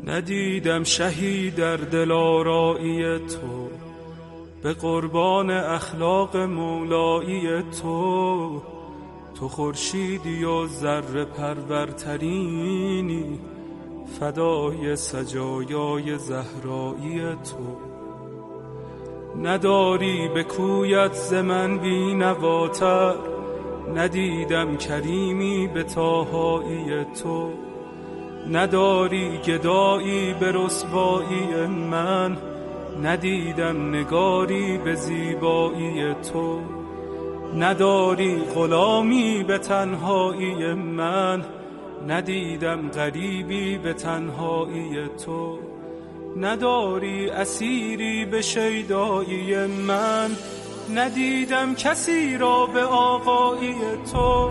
ندیدم شهی در دلارایی تو، به قربان اخلاق مولایی تو. تو خورشیدی و ذره پرورترینی، فدای سجایای زهرایی تو. نداری به کویت ز من بی‌نواتر، ندیدم کریمی به طاهایی تو. نداری گدایی به رسوایی من، ندیدم نگاری به زیبایی تو. نداری غلامی به تنهایی من، ندیدم غریبی به تنهایی تو. نداری اسیری به شیدایی من، ندیدم کسی را به آقایی تو.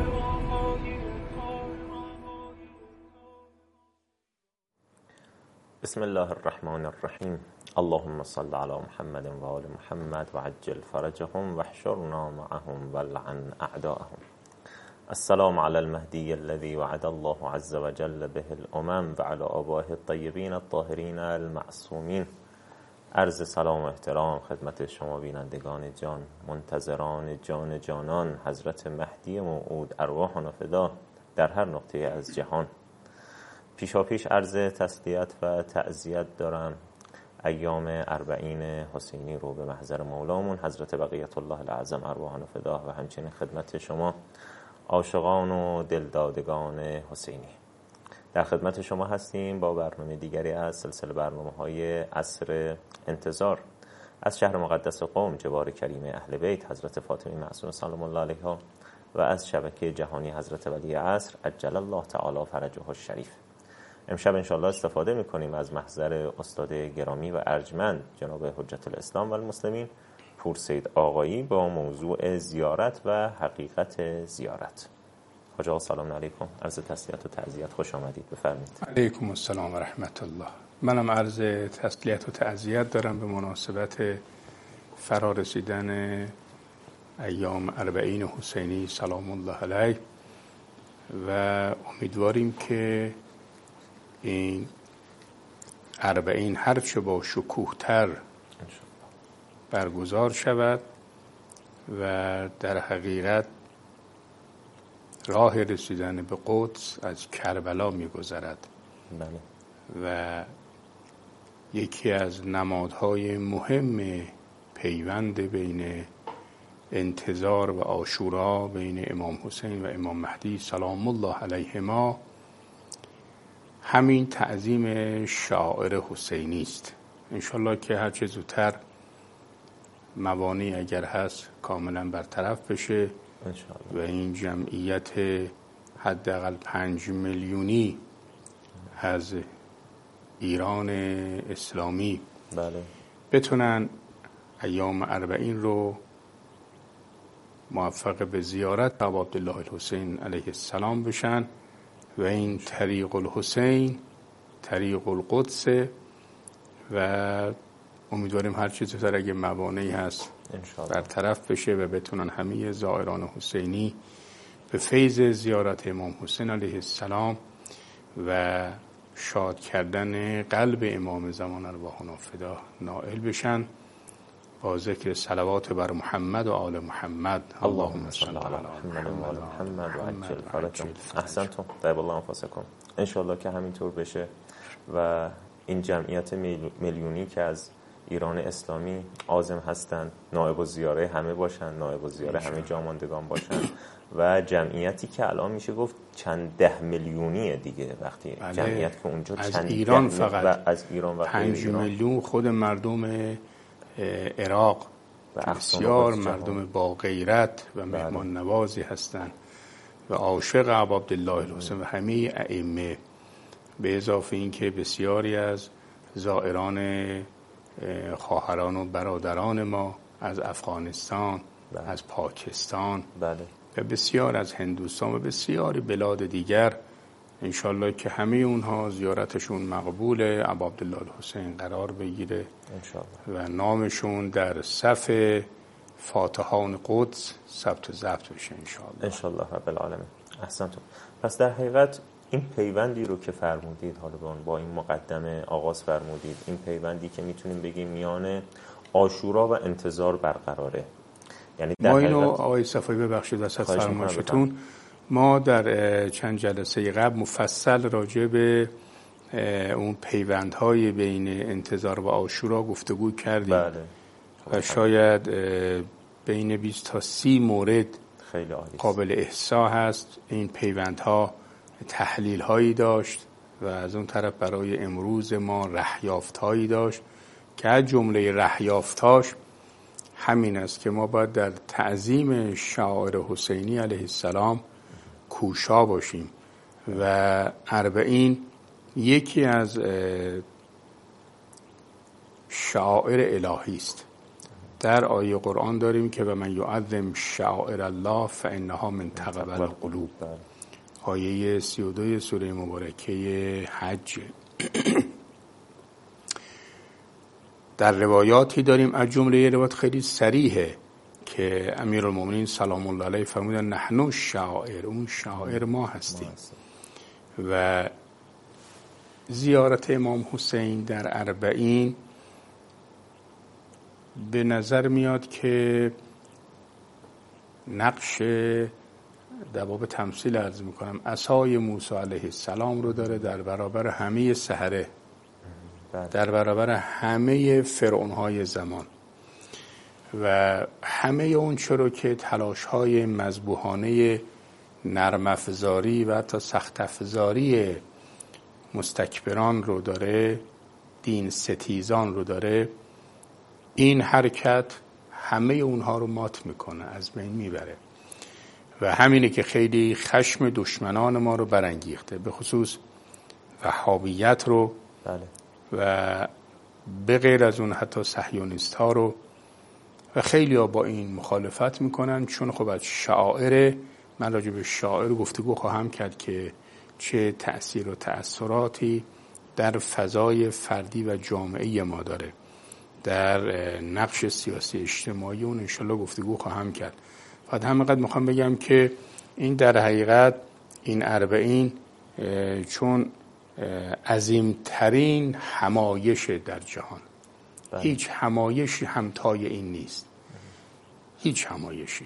بسم الله الرحمن الرحیم. اللهم صل علی محمد و آل محمد و عجل فرجهم و احشرنا معهم ولعن اعداءهم. السلام علی المهدی الذی وعد الله عز وجل به الامم و علی آبائه الطیبین الطاهرین المعصومین. عرض سلام و احترام خدمت شما بینندگان جان، منتظران جان جانان حضرت مهدی موعود ارواحنا فدا در هر نقطه از جهان. پیشاپیش عرض تسلیت و تعزیت دارم ایام 40 حسینی رو به محضر مولامون حضرت بقیت الله الاعظم ارواحنا فدا و همچنین خدمت شما عاشقان و دلدادگان حسینی. در خدمت شما هستیم با برنامه دیگری از سلسله برنامه‌های عصر انتظار از شهر مقدس قم، جوار کریم اهل بیت حضرت فاطمه معصومه سلام الله علیها و از شبکه جهانی حضرت ولی عصر عجل الله تعالی فرجه الشریف. امشب انشاءالله استفاده میکنیم از محضر استاد گرامی و ارجمند جناب حجت الاسلام و المسلمین پورسید آقایی با موضوع زیارت و حقیقت زیارت. حاج آقا سلام علیکم، عرض تسلیت و تعزیت، خوش آمدید، بفرمایید. علیکم السلام و رحمت الله. منم عرض تسلیت و تعزیت دارم به مناسبت فرارسیدن ایام 40 حسینی سلام الله علیه و امیدواریم که این 40 هرچه با شکوه‌تر برگزار شود و در حقیقت راه رسیدن به قدس از کربلا می‌گذرد و یکی از نمادهای مهم پیوند بین انتظار و عاشورا بین امام حسین و امام مهدی سلام الله علیهما همین تعظیم شاعر حسینی است. انشالله که هرچه زودتر موانع اگر هست کاملا برطرف بشه و این جمعیت حداقل 5 میلیونی از ایران اسلامی بتونن ایام 40 رو موفق به زیارت ابا عبدالله الحسین علیه السلام بشن و این طریق الحسین طریق القدس و امیدواریم هر چیز زودتر اگه موانعی هست برطرف بشه و بتونن همه زائران حسینی به فیض زیارت امام حسین علیه السلام و شاد کردن قلب امام زمان ارواحنا فدا نائل بشن با ذکر صلوات بر محمد و آل محمد. اللهم صل علی محمد و آل محمد و عجل فرجهم. احسنتم، طیب الله انفاسکم. انشالله که همینطور بشه و این جمعیت میلیونی که از ایران اسلامی عازم هستند نائب الزیاره همه باشن، نائب الزیاره همه جاماندگان باشن و جمعیتی که الان میشه گفت چند 10 میلیونیه دیگه. وقتی جمعیت که اونجا از چند ایران فقط از ایران و 5 میلیون خود مردم عراق و بسیار مردم با غیرت و مهمان نوازی هستند و عاشق ابا عبدالله الحسین و همه ائمه، به اضافه این که بسیاری از زائران خواهران و برادران ما از افغانستان از پاکستان و بسیار از هندوستان و بسیاری بلاد دیگر انشالله که همه اونها زیارتشون مقبول ابا عبدالله الحسین قرار بگیره و نامشون در صف فاتحان قدس ثبت و ضبط بشه انشالله. انشالله رب العالمین. احسنتم. پس در حقیقت این پیوندی رو که فرمودید، حالا با این مقدمه آغاز فرمودید، این پیوندی که میتونیم بگیم میان عاشورا و انتظار برقراره، یعنی ما اینو آقای صفایی ببخشید وسط فرمایشتون، ما در چند جلسه قبل مفصل راجع به اون پیوندهای بین انتظار و عاشورا گفتگو کردیم. بله. و شاید بین 20 تا 30 مورد خیلی عالی قابل احصا هست. این پیوندها تحلیل هایی داشت و از اون طرف برای امروز ما رهیافت هایی داشت که از جمله رهیافتاش همین است که ما باید در تعظیم شعائر حسینی علیه السلام کوشا باشیم و اربعین یکی از شعائر الهی است. در آیه قرآن داریم که و من یعظم شعائر الله فانها من تقوی القلوب، آیه 32 سوره مبارکه حج. در روایاتی داریم، از جمله یه روایت خیلی صریحه که امیرالمومنین سلام الله علیه فرمودن نحن الشعائر، اون شعائر ما هستیم. و زیارت امام حسین در اربعین به نظر میاد که نقش در باب تمثیل عرض میکنم عصای موسی علیه السلام رو داره در برابر همه سحره، در برابر همه فرعونهای زمان و همه اون چرا که تلاش‌های مذبوحانه نرم افزاری و حتی سخت افزاری مستکبران رو داره، دین ستیزان رو داره، این حرکت همه اونها رو مات میکنه، از بین میبره و همینه که خیلی خشم دشمنان ما رو برانگیخته، به خصوص وهابیت رو و به غیر از اون حتی صهیونیست ها رو، و خیلی ها با این مخالفت میکنن چون خب از شعائر، من راجع به شعائر گفتگو خواهم کرد که چه تأثیر و تأثیراتی در فضای فردی و جامعه ما داره، در نقش سیاسی اجتماعی اون انشالله گفتگو خواهم کرد. فقط همینقدر میخوام بگم که این در حقیقت این اربعین چون عظیمترین همایش در جهان، هیچ همایشی همتای این نیست، هیچ همایشی.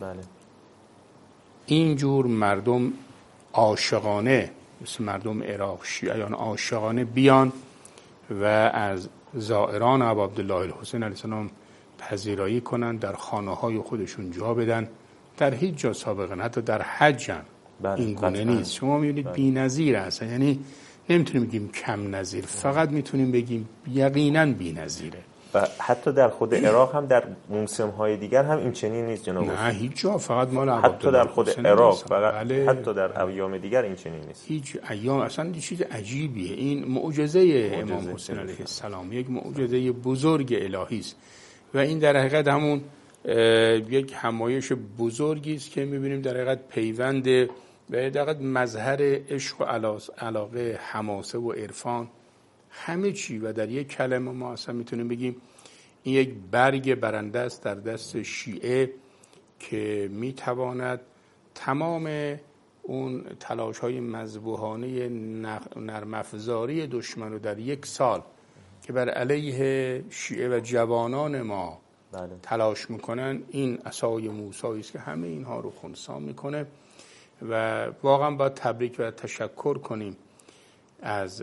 اینجور مردم عاشقانه مثل مردم عراق شیعیان عاشقانه بیان و از زائران ابا عبدالله الحسین علیه السلام پذیرایی کنن، در خانه های خودشون جا بدن، در هیچ جا سابقا حتی در حج هم این گونه نیست. شما میبینید بی‌نظیر هست، یعنی نمیتونیم بگیم کم نظیر، فقط میتونیم بگیم یقینا بی‌نظیره. و حتی در خود عراق هم در موسم‌های دیگر هم این چنین نیست جناب؟ نه هیچ جا، فقط مال حتی در خود عراق فقط، حتی در ایام دیگر این چنین نیست. هیچ ایام اصلا یه چیز عجیبیه. این معجزه امام حسین علیه السلام یک معجزه بزرگ الهی است و این در حقیقت همون یک همایش بزرگی است که می‌بینیم در حقیقت پیوند و در حقیقت مظهر عشق و علاقه، حماسه و عرفان، همه چی. و در یک کلمه ما اصلا میتونیم بگیم این یک برگ برنده است در دست شیعه که میتواند تمام اون تلاش های مذبوحانه نرم افزاری دشمن رو در یک سال که بر علیه شیعه و جوانان ما تلاش میکنن، این عصای موسی است که همه اینها رو خنثی میکنه. و واقعا باید تبریک و تشکر کنیم از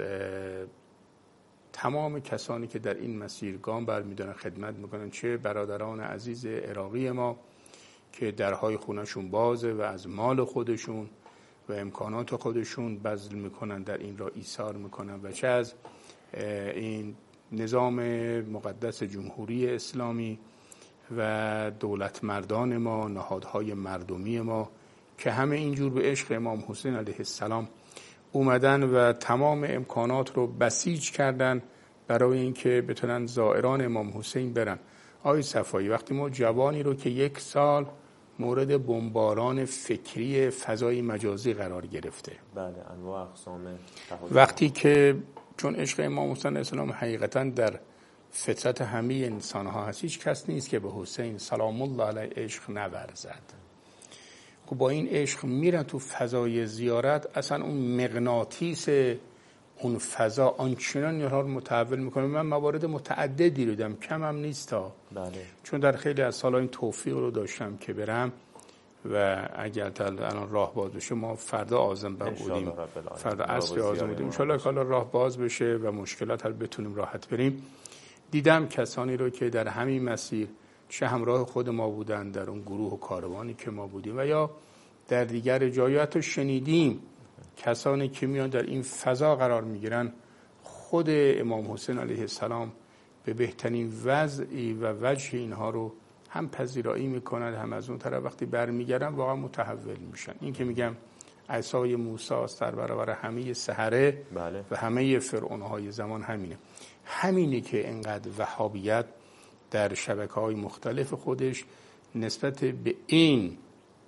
تمام کسانی که در این مسیر گام برمی‌دارن، خدمت میکنن، چه برادران عزیز عراقی ما که درهای خونه‌شون بازه و از مال خودشون و امکانات خودشون بذل میکنن، در این را ایثار میکنن، و چه از این نظام مقدس جمهوری اسلامی و دولت مردان ما، نهادهای مردمی ما که همه اینجور به عشق امام حسین علیه السلام اومدن و تمام امکانات رو بسیج کردن برای اینکه بتونن زائران امام حسین برن. آقای صفایی، وقتی ما جوانی رو که یک سال مورد بمباران فکری فضای مجازی قرار گرفته، بله، انواع اقسام، وقتی که چون عشق امام حسین علیه السلام حقیقتا در فطرت همه انسان ها هست، هیچ کس نیست که به حسین سلام الله علیه عشق نورزد. خب با این عشق میرن تو فضای زیارت، اصلا اون مغناطیس اون فضا آنچنان اینها رو متحول میکنه. من موارد متعددی رو دیدم، کم هم نیست ها. بله. چون در خیلی از سال‌ها این توفیق رو داشتم که برم و اگر الان راه باز بشه، ما فردا عازم بودیم، فردا عصر عازم بودیم، ان شاءالله که راه باز بشه و مشکلات رو بتونیم راحت بریم. دیدم کسانی رو که در همین مسیر چه همراه خود ما بودن در اون گروه و کاروانی که ما بودیم و یا در دیگر جایات شنیدیم کسانی که میان در این فضا قرار میگیرن. خود امام حسین علیه السلام به بهترین وضعی و وجه اینها رو هم پذیرایی میکنن، هم از اون طرف وقتی برمیگردن واقعا متحول میشن. این که میگم عصای موسی است در برابر همه سحره. بله. و همه فرعونهای زمان همینه که انقدر وهابیت در شبکه‌های مختلف خودش نسبت به این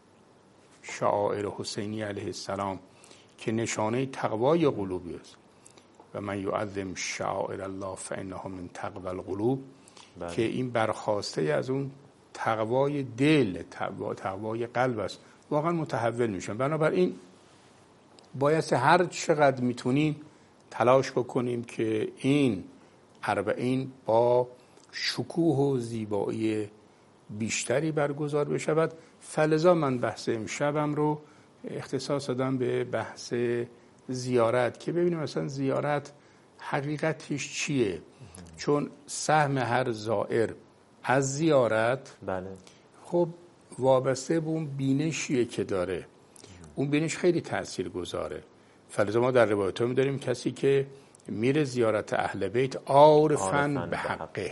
شعائر حسینی علیه السلام که نشانه تقوای قلوبی است و من یعظم شعائر الله فانها من تقوی القلوب، که این برخواسته از اون تقوای دل، تقوای قلب است، واقعا متحول میشن. بنابراین باید هر چقدر میتونیم تلاش بکنیم که این اربعین با شکوه و زیبایی بیشتری برگزار بشود. فلذا من بحث امشبم رو اختصاص دادم به بحث زیارت، که ببینیم مثلا زیارت حقیقتش چیه. چون سهم هر زائر از زیارت بله. خب وابسته به اون بینشیه که داره، اون بینش خیلی تأثیر گذاره. فلذا ما در روایت ها می‌داریم کسی که میره زیارت اهل بیت عارفاً به حقه،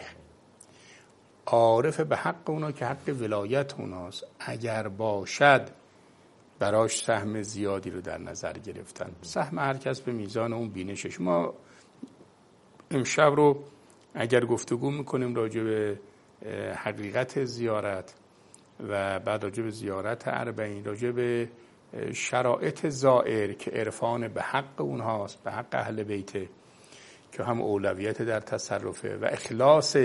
عارف به حق اونا که حق ولایت اوناست، اگر باشد براش سهم زیادی رو در نظر گرفتن. سهم هر کس به میزان اون بینشش. ما امشب رو اگر گفتگو میکنیم راجع به حقیقت زیارت و بعد راجع به زیارت اربعین، راجع به شرایط زائر که عرفان به حق اونهاست، به حق اهل بیته، که هم اولویت در تصرفه و اخلاص،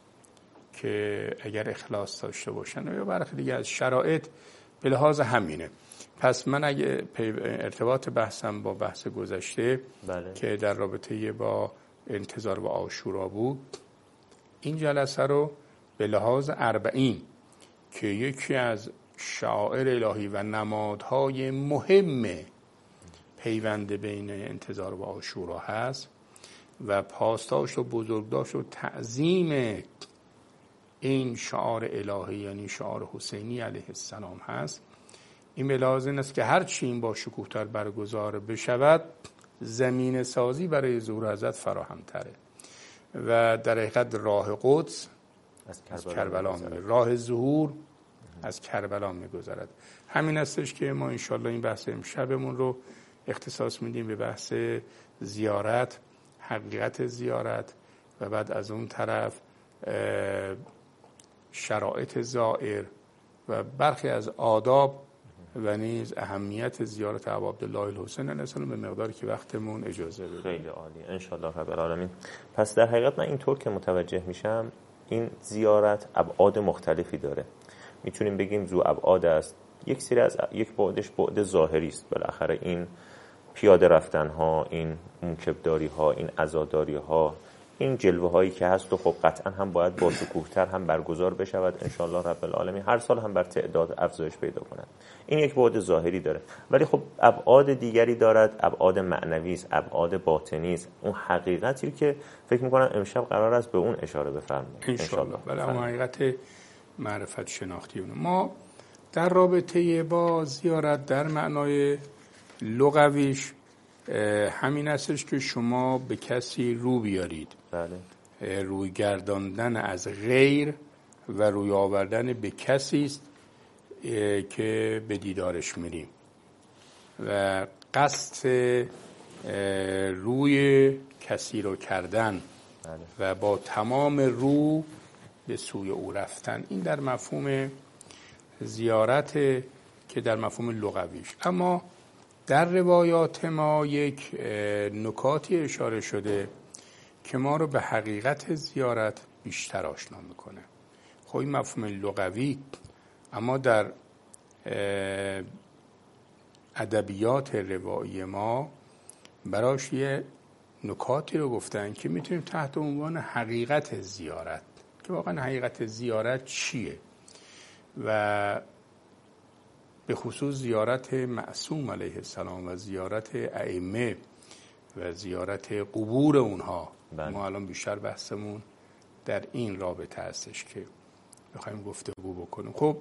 که اگر اخلاص داشته باشن یا برخی دیگه از شرایط به لحاظ همینه. پس من اگه ارتباط بحثم با بحث گذشته بله. که در رابطه با انتظار و عاشورا بود، این جلسه رو به لحاظ اربعین که یکی از شعائر الهی و نمادهای مهم پیوند بین انتظار و عاشورا هست و پاسداشت و بزرگداشت و تعظیم این شعار الهی یعنی شعار حسینی علیه السلام هست، این به لحاظ این است که هر چی این با شکوه‌تر برگزار بشود زمین سازی برای ظهور حضرت فراهم تره و در حقیقت راه قدس از کربلا میگذرد، راه ظهور از کربلا میگذرد. همین استش که ما انشالله این بحث امشبمون رو اختصاص میدیم به بحث زیارت، حقیقت زیارت و بعد از اون طرف شرایط زائر و برخی از آداب و نیز اهمیت زیارت ابا عبدالله الحسین علیه السلام به مقداری که وقتمون اجازه بده. خیلی عالی ان شاء الله رب العالمین. پس در حقیقت من اینطور که متوجه میشم این زیارت ابعاد مختلفی داره. میتونیم بگیم ذو ابعاد است. یک سری از یک بعدش بعد ظاهری است، بالاخره این پیاده رفتن ها، این موکبداری ها، این عزاداری ها، این جلوه هایی که هست و خب قطعا هم باید با شکوه‌تر هم برگزار بشود ان شاء الله رب العالمین، هر سال هم بر تعداد افزایش پیدا کنند. این یک بعد ظاهری داره، ولی خب ابعاد دیگری دارد، ابعاد معنوی است، ابعاد باطنی است، اون حقیقتی که فکر می‌کنم امشب قرار است به اون اشاره بفرمایید ان شاء الله. ولی اون حقیقت معرفت شناختی اون. ما در رابطه با زیارت در معنای لغویش همین استش که شما به کسی رو بیارید. بله. روی گرداندن از غیر و روی آوردن به کسی است که به دیدارش میریم و قصد روی کسی رو کردن. بله. و با تمام رو به سوی او رفتن. این در مفهوم زیارت که در مفهوم لغویش. اما در روایات ما یک نکاتی اشاره شده که ما رو به حقیقت زیارت بیشتر آشنا میکنه. خب این مفهوم لغوی، اما در ادبیات روایی ما براش یه نکاتی رو گفتن که میتونیم تحت عنوان حقیقت زیارت، که واقعا حقیقت زیارت چیه و به خصوص زیارت معصوم علیه السلام و زیارت ائمه و زیارت قبور اونها. ما الان بیشتر بحثمون در این رابطه هستش که بخوایم گفتگو بکنیم. خب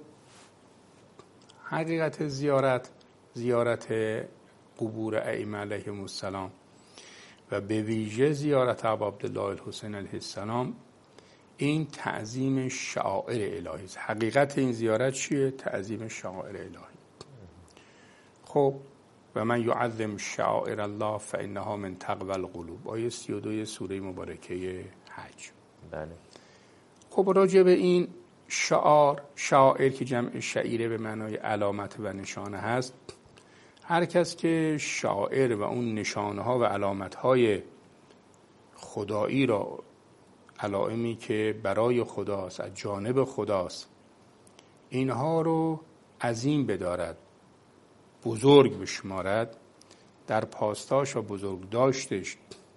حقیقت زیارت قبور ائمه علیهم السلام و به ویژه زیارت ابا عبدالله الحسین علیه السلام، این تعظیم شعائر الهی است. حقیقت این زیارت چیه؟ تعظیم شعائر الهی. خب و من یعظم شعائر الله فانها من تقوی القلوب، آیه 32 سوره مبارکه حج. بله. خب راجع به این شعائر که جمع شعیره به معنای علامت و نشانه هست، هر کس که شعائر و اون نشانه ها و علامت های خدایی را، علائمی که برای خداست، از جانب خداست، اینها رو عظیم بدارد، بزرگ بشمارد، در پاسداش و بزرگ داشتش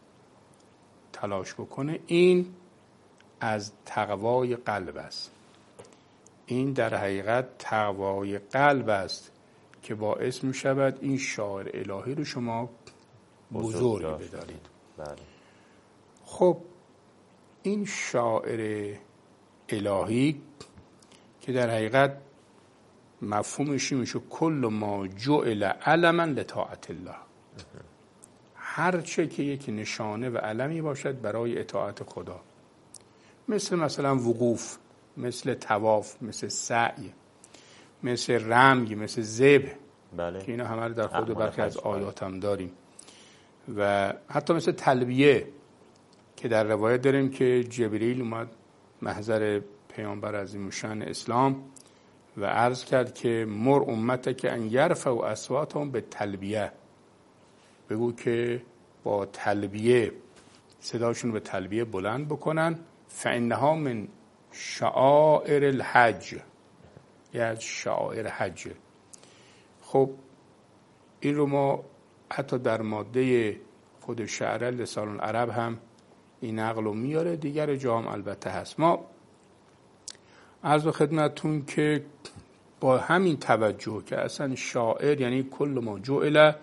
تلاش بکنه، این از تقوای قلب است. این در حقیقت تقوای قلب است که باعث می شود این شعائر الهی رو شما بزرگ بدارید. بله. خب این شعائر الهی که در حقیقت مفهومش میشه کل ما جعل علما لطاعت الله، هر چه که یک نشانه و علمی باشد برای اطاعت خدا، مثلا وقوف، مثل طواف، مثل سعی، مثل رمی، مثل ذبح. بله. که اینا همه در خود برخی از آیات هم داریم. و حتی مثل تلبیه که در روایت داریم که جبریل اومد محضر پیامبر عظیم الشأن اسلام و عرض کرد که مر امت که ان یرفعوا اصواتهم به تلبیه، بگو که با تلبیه صداشون به تلبیه بلند بکنن، فانها من شعائر الحج، یعنی شعائر حج. خب این رو ما حتی در ماده خود شعر لسان العرب هم این نقل رو میاره، دیگر جا هم البته هست. ما عرض خدمتون که با همین توجه که اصلا شاعر یعنی کل ما جعل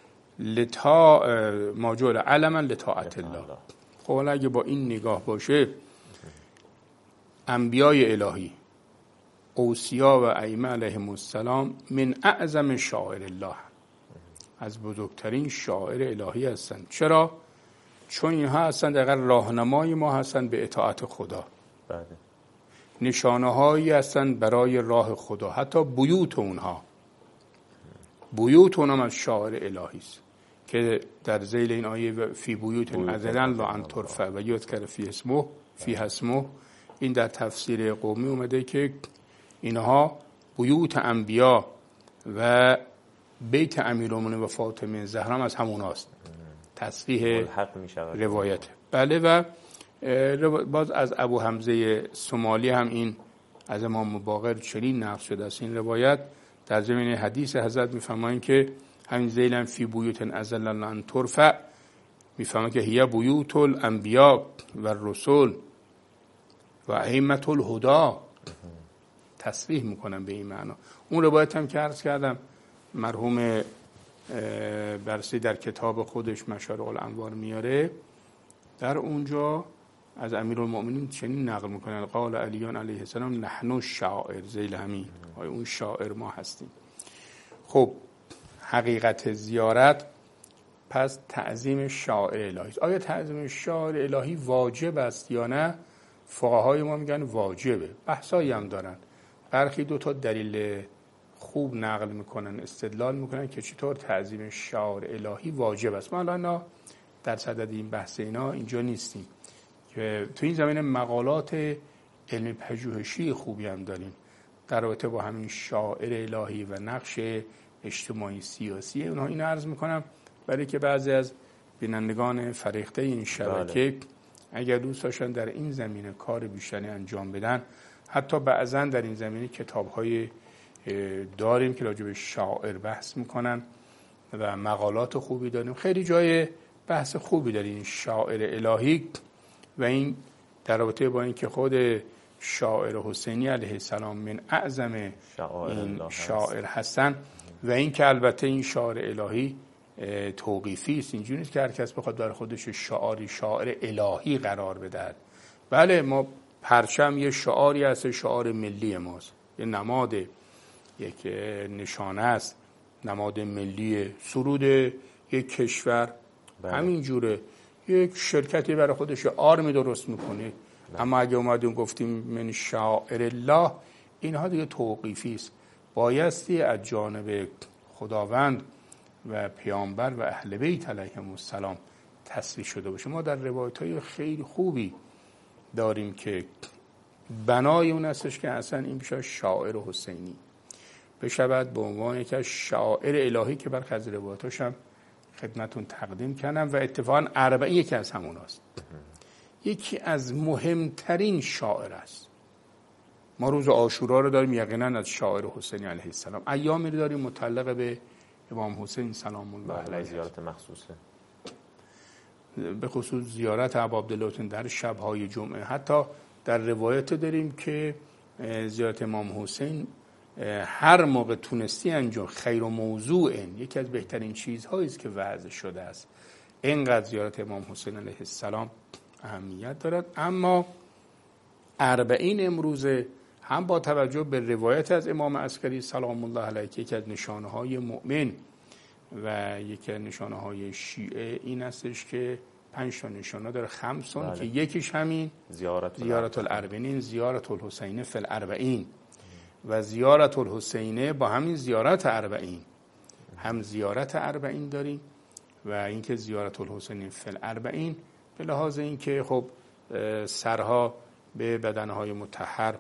علما لطاعت الله. خب حالا اگه با این نگاه باشه، انبیای الهی، اوصیا و ائمه علیهم السلام من اعظم شعائر الله، از بزرگترین شعائر الهی هستند. چرا؟ چون اینها هستند دقیقا راهنمای ما هستند به اطاعت خدا. بله. نشانه هایی هستند برای راه خدا. حتی بیوت اونها از شعائر الهی است که در ذیل این آیه فی بیوت اذن لا ان ترفع و یذکر فی اسمه، این در تفسیر قومی اومده که اینها بیوت انبیا و بیت امیرالمومنین و فاطمه زهرا از همون هاست. تصحیح روایت. بله. و باز از ابو حمزه سمالی هم این از امام باقر چنین نقل شده است این روایت، در ضمن حدیث حضرت میفرمایند که همین ذیلا فی بیوت اذن لا ان ترفع، میفرمایند که هی بیوت الانبیا و الرسل و ائمه الهدی، تصریح میکنم به این معنا. اون روایت هم که عرض کردم مرحوم برسی در کتاب خودش مشارق الانوار میاره، در اونجا از امیرالمؤمنین چنین نقل میکنن قال علیان علیه السلام نحن الشاعر، ذیل همین اون شاعر ما هستیم. خب حقیقت زیارت پس تعظیم شاعر الهی. آیا تعظیم شاعر الهی واجب است یا نه؟ فقهای ما میگن واجبه، بحثایی هم دارن. برخی دو تا دلیل خوب نقل میکنن، استدلال میکنن که چطور تعظیم شعائر الهی واجب است. ما الان در صدد این بحث اینا اینجا نیستیم، که تو این زمینه مقالات علمی پژوهشی خوبی هم داریم در رابطه با همین شعائر الهی و نقش اجتماعی سیاسی اونها. اینو عرض میکنم برای که بعضی از بینندگان فریخته این شبکه اگر دوست داشتن در این زمینه کار بیشتری انجام بدن، حتی بعضا در این زمینه کتاب‌های داریم که راجع به شاعر بحث میکنن و مقالات خوبی داریم، خیلی جای بحث خوبی داریم شاعر الهی. و این در رابطه با این که خود شاعر حسینی علیه السلام من اعظم این شاعر هستن و این که البته این شاعر الهی توقیفی است، اینجوری نیست که هر کس بخواد برای خودش شاعر الهی قرار بدهد. بله ما پرچم یه شعاری هست، شعار ملی ماست، یه نماد، یک نشانه است، نماد ملی سرود یک کشور. همین جوره یک شرکتی برای خودش آرمی درست میکنه. اما اگه اومدیم گفتیم من شاعر الله، اینها دیگه توقیفی است، بایستی از جانب خداوند و پیامبر و اهل بیت علیهم السلام تصریح شده باشه. ما در روایت‌های خیلی خوبی داریم که بنای اون هستش که اصلا این بشه شاعر حسینی بشود به عنوان یکی از شاعر الهی که برخی از روایتاش هم خدمتون تقدیم کردم و اتفاقا اربعین یکی از همون هست. یکی از مهمترین شاعر است. ما روز عاشورا رو داریم یقینا از شاعر حسینی علیه السلام، ایامی رو داریم متعلق به امام حسین سلام الله علیه، زیارت مخصوصه، به خصوص زیارت ابا عبدالله در شب‌های جمعه. حتی در روایت داریم که زیارت امام حسین هر موقع تونستی انجام خیر و موضوع، یکی از بهترین چیزهایی است که وضع شده است. اینقدر زیارت امام حسین علیه السلام اهمیت دارد. اما اربعین امروزه هم با توجه به روایت از امام عسکری سلام الله علیه که یکی از نشانه‌های مؤمن و یکی از نشانه‌های شیعه این استش که 5 تا نشانه داره، 5 که یکیش همین زیارت الاربعین، زیارت الحسین فی الاربعین و زیارت الحسینه با همین زیارت اربعین، هم زیارت اربعین داریم و اینکه زیارت الحسین فی الاربعین به لحاظ اینکه خب سرها به بدنهای مطهر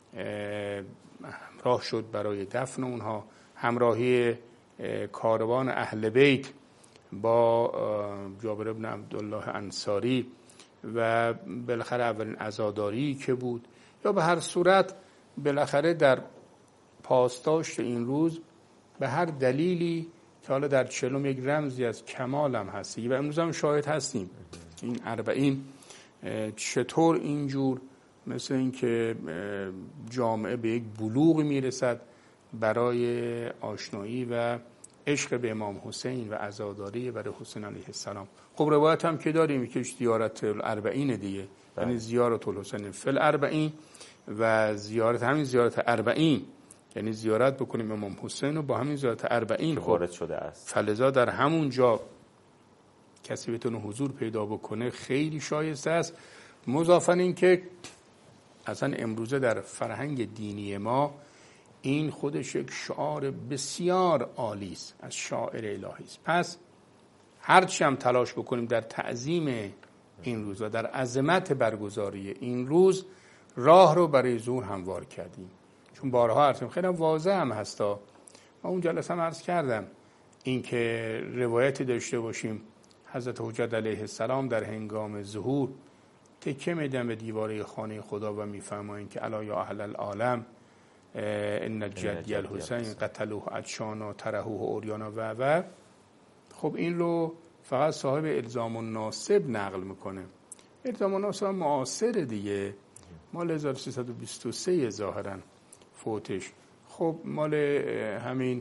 راه شد برای دفن اونها، همراهی کاروان اهل بیت با جابر بن عبدالله انصاری و بالاخره اولین عزاداری که بود، یا به هر صورت بالاخره در پاسداشت این روز به هر دلیلی که حالا در چلم یک رمزی از کمال هم هستی و امروز هم شاهد هستیم این اربعین چطور اینجور مثل این که جامعه به یک بلوغ میرسد برای آشنایی و عشق به امام حسین و عزاداری برای حسین علیه السلام. خب روایت هم که داریم که زیارت الاربعین دیگه، یعنی زیارت الحسین فی الاربعین و زیارت همین زیارت اربعین، یعنی زیارت بکنیم امام حسین رو با همین زیارت اربعین وارد شده است. فلذا در همون جا کسی بتونه حضور پیدا بکنه خیلی شایسته است. مضافاً این که اصلا امروزه در فرهنگ دینی ما این خودش یک شعار بسیار عالی است، از شاعر الهی است. پس هرچی هم تلاش بکنیم در تعظیم این روز و در عظمت برگزاری این روز، راه رو برای ظهور هموار کردیم. چون بارها عرض خیلی واضح هم هستا، ما اون جلسه هم عرض کردم این که روایتی داشته باشیم حضرت حجت علیه السلام در هنگام ظهور تکه میدن به دیواره خانه خدا و میفرمایند که الا یا اهل العالم ان جدی الحسین قتلوه عطشانا ترهوه اوریانا و خب این رو فقط صاحب الزام الناسب نقل میکنه. الزام الناسب معاصر دیگه، مال 1323 ظاهرا فوتش، خب مال همین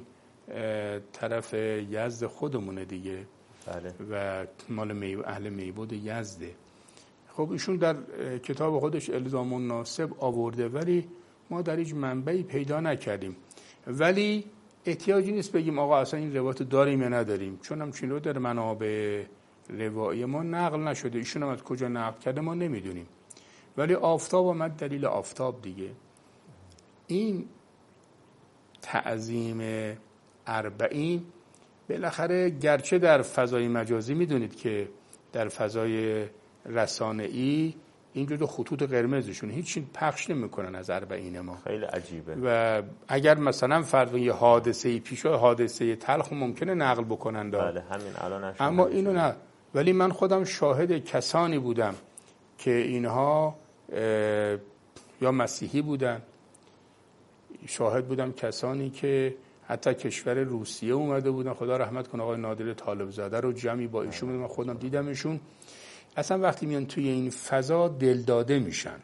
طرف یزد خودمونه دیگه. بله. و مال اهل میبود یزده. خب ایشون در کتاب خودش الزام الناسب آورده، ولی ما در هیچ منبعی پیدا نکردیم. ولی احتیاجی نیست بگیم آقا اصلا این روایت داریم یا نداریم، چون همچین رو در منابع روایی ما نقل نشده. ایشون هم از کجا نقل کرده ما نمیدونیم، ولی آفتاب آمد دلیل آفتاب دیگه. این تعظیم اربعین بالاخره گرچه در فضای مجازی میدونید که در فضای رسانه‌ای این جزو خطوط قرمزشون هیچ پخش نمیکنن از اربعین ما. خیلی عجیبه. و اگر مثلا فرض یه حادثه‌ای پیش اومد، حادثه تلخ ممکنه نقل بکنن. بله همین الان. اما اینو نه. ولی من خودم شاهد کسانی بودم که اینها یا مسیحی بودن شاهد بودم کسانی که حتی کشور روسیه اومده بودن، خدا رحمت کنه آقای نادر طالب زاده رو جمعی با ایشون بودم، من خودم دیدمشون. اصلا وقتی میان توی این فضا دل داده میشن،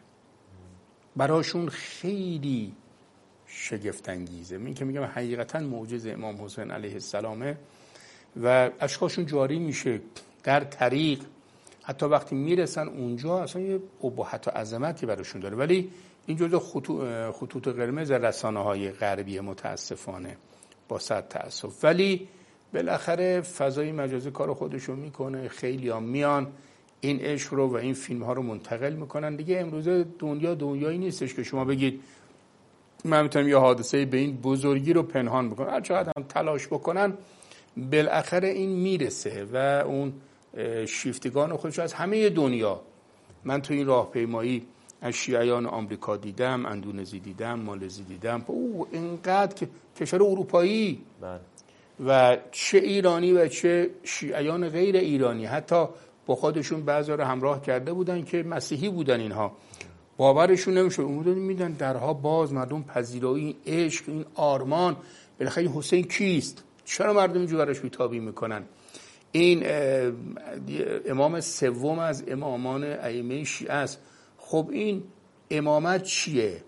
براشون خیلی شگفت انگیزه. من که میگم حقیقتا معجزه امام حسین علیه السلامه و اشکاشون جاری میشه در طریق، حتی وقتی میرسن اونجا اصلا یه ابهت و عظمتی براشون داره. ولی این جزء خطوط قرمز رسانه‌های غربی متاسفانه، با صد تأسف. ولی بالاخره فضای مجازی کار خودشو میکنه، خیلی ها میان این عشق رو و این فیلم ها رو منتقل میکنن. دیگه امروزه دنیایی نیستش که شما بگید من میتونم یه حادثه به این بزرگی رو پنهان بکنم. هر چقدر هم تلاش بکنن بالاخره این میرسه و اون شیفتگان خودش از همه دنیا. من تو این راهپیمایی از شیعیان آمریکا دیدم، اندونزی دیدم، مالزی دیدم، اینقدر که کشور اروپایی و چه ایرانی و چه شیعیان غیر ایرانی حتی با خودشون بعضا رو همراه کرده بودن که مسیحی بودن، اینها باورشون نمیشه، اونجا میدن درها باز، مردم پذیرایی، عشق، این آرمان. بالاخره حسین کیست؟ چرا مردم اینجوری براش بیتابی میکنن؟ این امام سوم از امامان ائمه شیعه است. خب این امامت چیه؟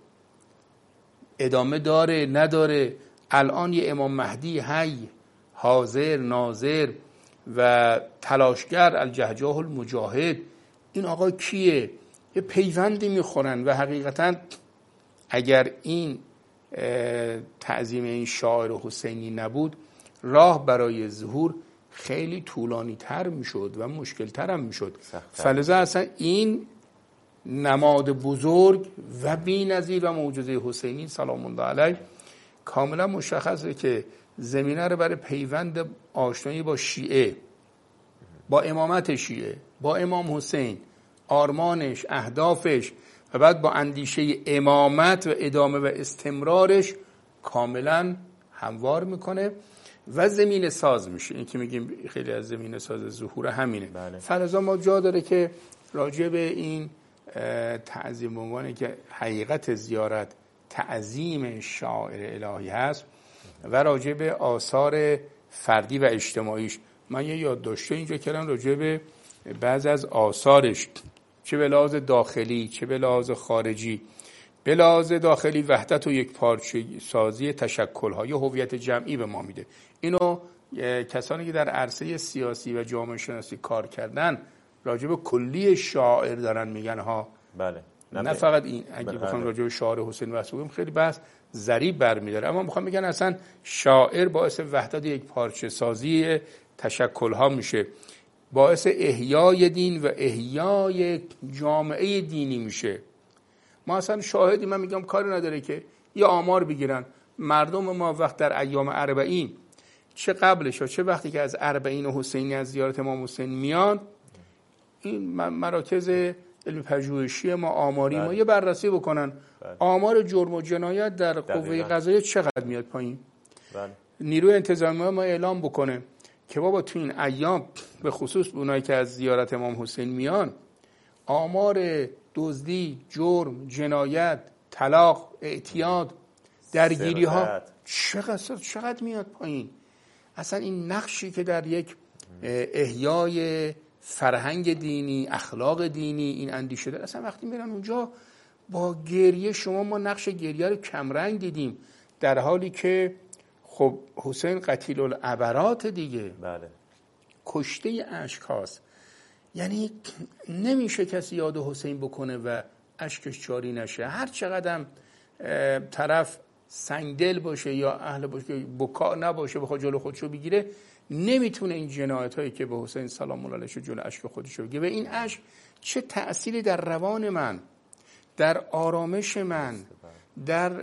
ادامه داره نداره؟ الان یه امام مهدی حی، حاضر، ناظر و تلاشگر، الجهجاه المجاهد، این آقا کیه؟ یه پیوندی میخورن و حقیقتا اگر این تعظیم این شاعر حسینی نبود، راه برای ظهور خیلی طولانی تر میشد و مشکل تر هم میشد. فلذا اصلا این نماد بزرگ و بی‌نظیر و معجزه حسینی سلام الله علیه کاملا مشخصه که زمینه رو برای پیوند آشنایی با شیعه، با امامت شیعه، با امام حسین، آرمانش، اهدافش و بعد با اندیشه امامت و ادامه و استمرارش کاملا هموار میکنه و زمین ساز میشه. این که میگیم خیلی از زمین ساز ظهور همینه. فلذا ما جا داره که راجع به این تعظیم عنوانی که حقیقت زیارت تعظیم شاعر الهی هست و راجع به آثار فردی و اجتماعیش، من یه یادداشت اینجا کردم راجع به بعض از آثارش، چه به لحاظ داخلی چه به لحاظ خارجی. به لحاظ داخلی وحدت و یک پارچه سازی تشکل‌های هویت جمعی به ما میده. اینو کسانی که در عرصه سیاسی و جامعه شناسی کار کردن راجع به کلی شاعر دارن میگن ها. بله. نه فقط این، اگه بخوام راجع به شاعر حسین وصل بگم خیلی بحث ظریف برمی‌داره، اما میخوام بگن اصلا شاعر باعث وحدت یک پارچه سازی تشکل‌ها میشه، باعث احیای دین و احیای جامعه دینی میشه. ما اصلا شاهدی، من میگم کاری نداره که یه آمار بگیرن مردم ما وقت در ایام اربعین، چه قبلش و چه وقتی که از اربعین حسینی از زیارت امام حسین میان، این مراکز علم پژوهشی ما آماری ما یه بررسی بکنن. آمار جرم و جنایت در قوه قضاییه چقدر میاد پایین. نیروی انتظامی ما اعلام بکنه که بابا تو این ایام به خصوص اونایی که از زیارت امام حسین میان، آمار دزدی، جرم، جنایت، طلاق، اعتیاد، درگیری ها چقدر میاد پایین. اصلا این نقشی که در یک احیای فرهنگ دینی، اخلاق دینی این اندیشه داره، اصلا وقتی میرن اونجا با گریه، شما ما نقش گریه رو کمرنگ دیدیم، در حالی که خب حسین قتیل العبرات دیگه، بله، کشته اشک هاست. یعنی نمیشه کسی یاد حسین بکنه و اشکش جاری نشه. هر چقدر طرف سنگدل باشه یا اهل باشه که بکا نباشه بخواد جلو خودشو بگیره، نمیتونه این جنایت هایی که به حسین سلام الله علیه جلو اشک خودشو بگیره. و این اشک چه تأثیری در روان من، در آرامش من، در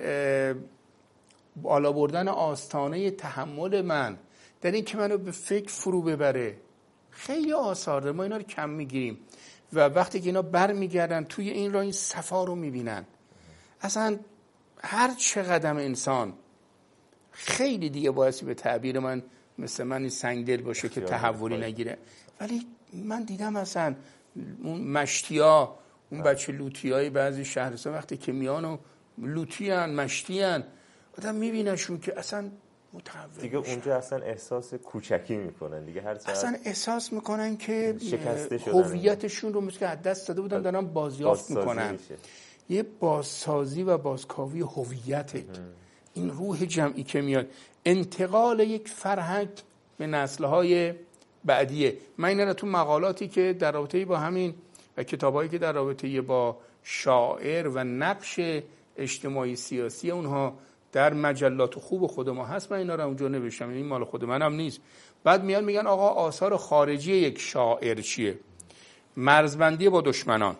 بالا بردن آستانه تحمل من، در این که منو به فکر فرو ببره. خیلی آثار داره، ما اینا رو کم میگیریم و وقتی که اینا بر میگردن توی این راه، این صفا رو میبینن. اصلا هر چه قدم انسان خیلی دیگه باعثی به تعبیر من مثل من این سنگدل باشه که تحولی نگیره. ولی من دیدم اصلا اون مشتیا، اون بچه لوتیای بعضی شهرستان وقتی که میان و لوتیان، مشتیان، آدم میبینشون که اصلا متحول دیگه اونجا اصلا احساس کوچکی میکنن دیگه، هر ساعت اصلا احساس میکنن که شکسته شدن، هویتشون رو مثل که از دست داده بودن دارن بازیافت میکنن. یه بازسازی و بازکاوی هویت، این روح جمعی که میاد، انتقال یک فرهنگ به نسل‌های بعدیه. من اینا رو تو مقالاتی که در رابطه با همین و کتابایی که در رابطه با شاعر و نقش اجتماعی سیاسی اونها در مجلات خوب خود ما هست، من اینا رو اونجا نوشتم، این مال خود منم نیست. بعد میان میگن آقا آثار خارجی یک شاعر چیه؟ مرزبندی با دشمنان،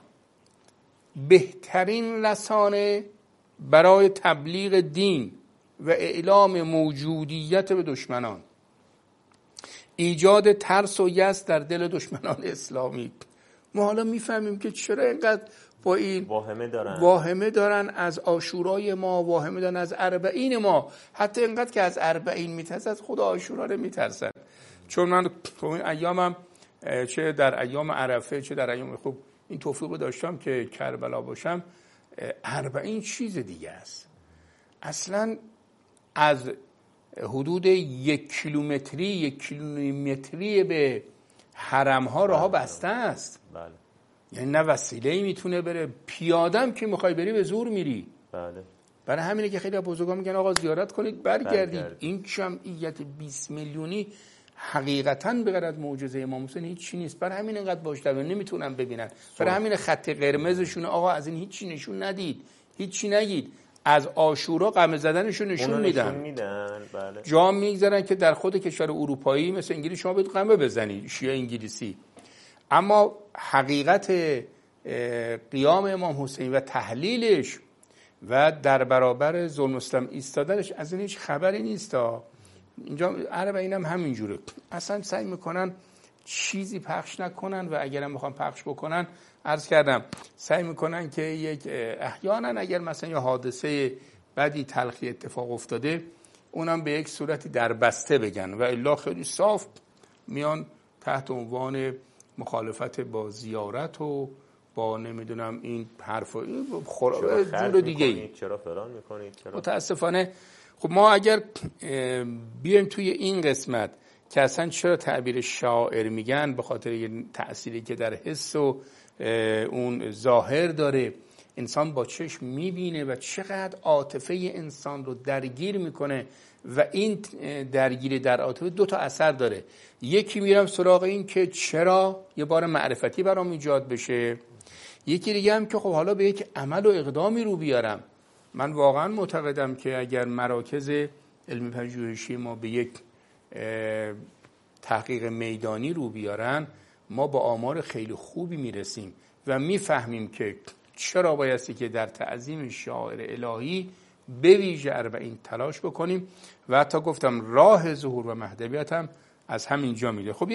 بهترین رسانه برای تبلیغ دین و اعلام موجودیت به دشمنان، ایجاد ترس و یأس در دل دشمنان اسلامی. ما حالا میفهمیم که چرا اینقدر با این واهمه دارن از عاشورای ما، واهمه دارن از اربعین ما، حتی اینقدر که از اربعین میترسن از خود عاشورا رو میترسن. چون من تو این ایامم چه در ایام عرفه چه در ایام خوب این توفیق رو داشتم که کربلا باشم، اربعین چیز دیگه است. اصلا از حدود 1 کیلومتری به حرم ها راه بسته است. بله. یعنی نه وسیله‌ای میتونه بره، پیادم که میخوای بری به زور میری. بله. برای همینه که خیلی از بزرگان میگن آقا زیارت کنید برگردید. این جمعیت 20 میلیونی حقیقتاً به غیر از معجزه امام حسین هیچ چی نیست. برای همین اینقدر باش در نمیتونن ببینن. برای همین خط قرمزشون آقا از این هیچ چی نشون ندید، هیچ چی نگید. از عاشورا قمه زدنشون نشون میدن. بله. جا میگذارن که در خود کشور اروپایی مثل انگلیس شما باید قمه بزنید، شیعه انگلیسی. اما حقیقت قیام امام حسین و تحلیلش و در برابر ظلم و ستم ایستادنش از این هیچ خبری نیست. اینجا اربعین هم همینجوره، اصلا سعی میکنن چیزی پخش نکنن و اگرم میخوان پخش بکنن، عرض کردم سعی میکنن که یک احیانا اگر مثلا یه حادثه بدی تلخی اتفاق افتاده اونم به یک صورتی در بسته بگن و الا خیلی صاف میان تحت عنوان مخالفت با زیارت و با نمیدونم این حرفا جور دیگه ای. چرا فلان میکنید؟ چرا؟ متاسفانه خب ما اگر بیایم توی این قسمت که اصلا چرا تعبیر شاعر میگن، به خاطر یه تأثیری که در حس و اون ظاهر داره، انسان با چشم میبینه و چقدر عاطفه انسان رو درگیر میکنه و این درگیری در عاطفه 2 تا اثر داره. یکی میرم سراغ این که چرا یه بار معرفتی برام ایجاد بشه، یکی دیگه هم که خب حالا به یک عمل و اقدامی رو بیارم. من واقعا معتقدم که اگر مراکز علمی پژوهشی ما به یک تحقیق میدانی رو بیارن، ما با آمار خیلی خوبی میرسیم و میفهمیم که چرا بایستی که در تعظیم شاعر الهی به ویژه اربعین تلاش بکنیم و حتی گفتم راه ظهور و مهدویت هم از همین جا میده. خب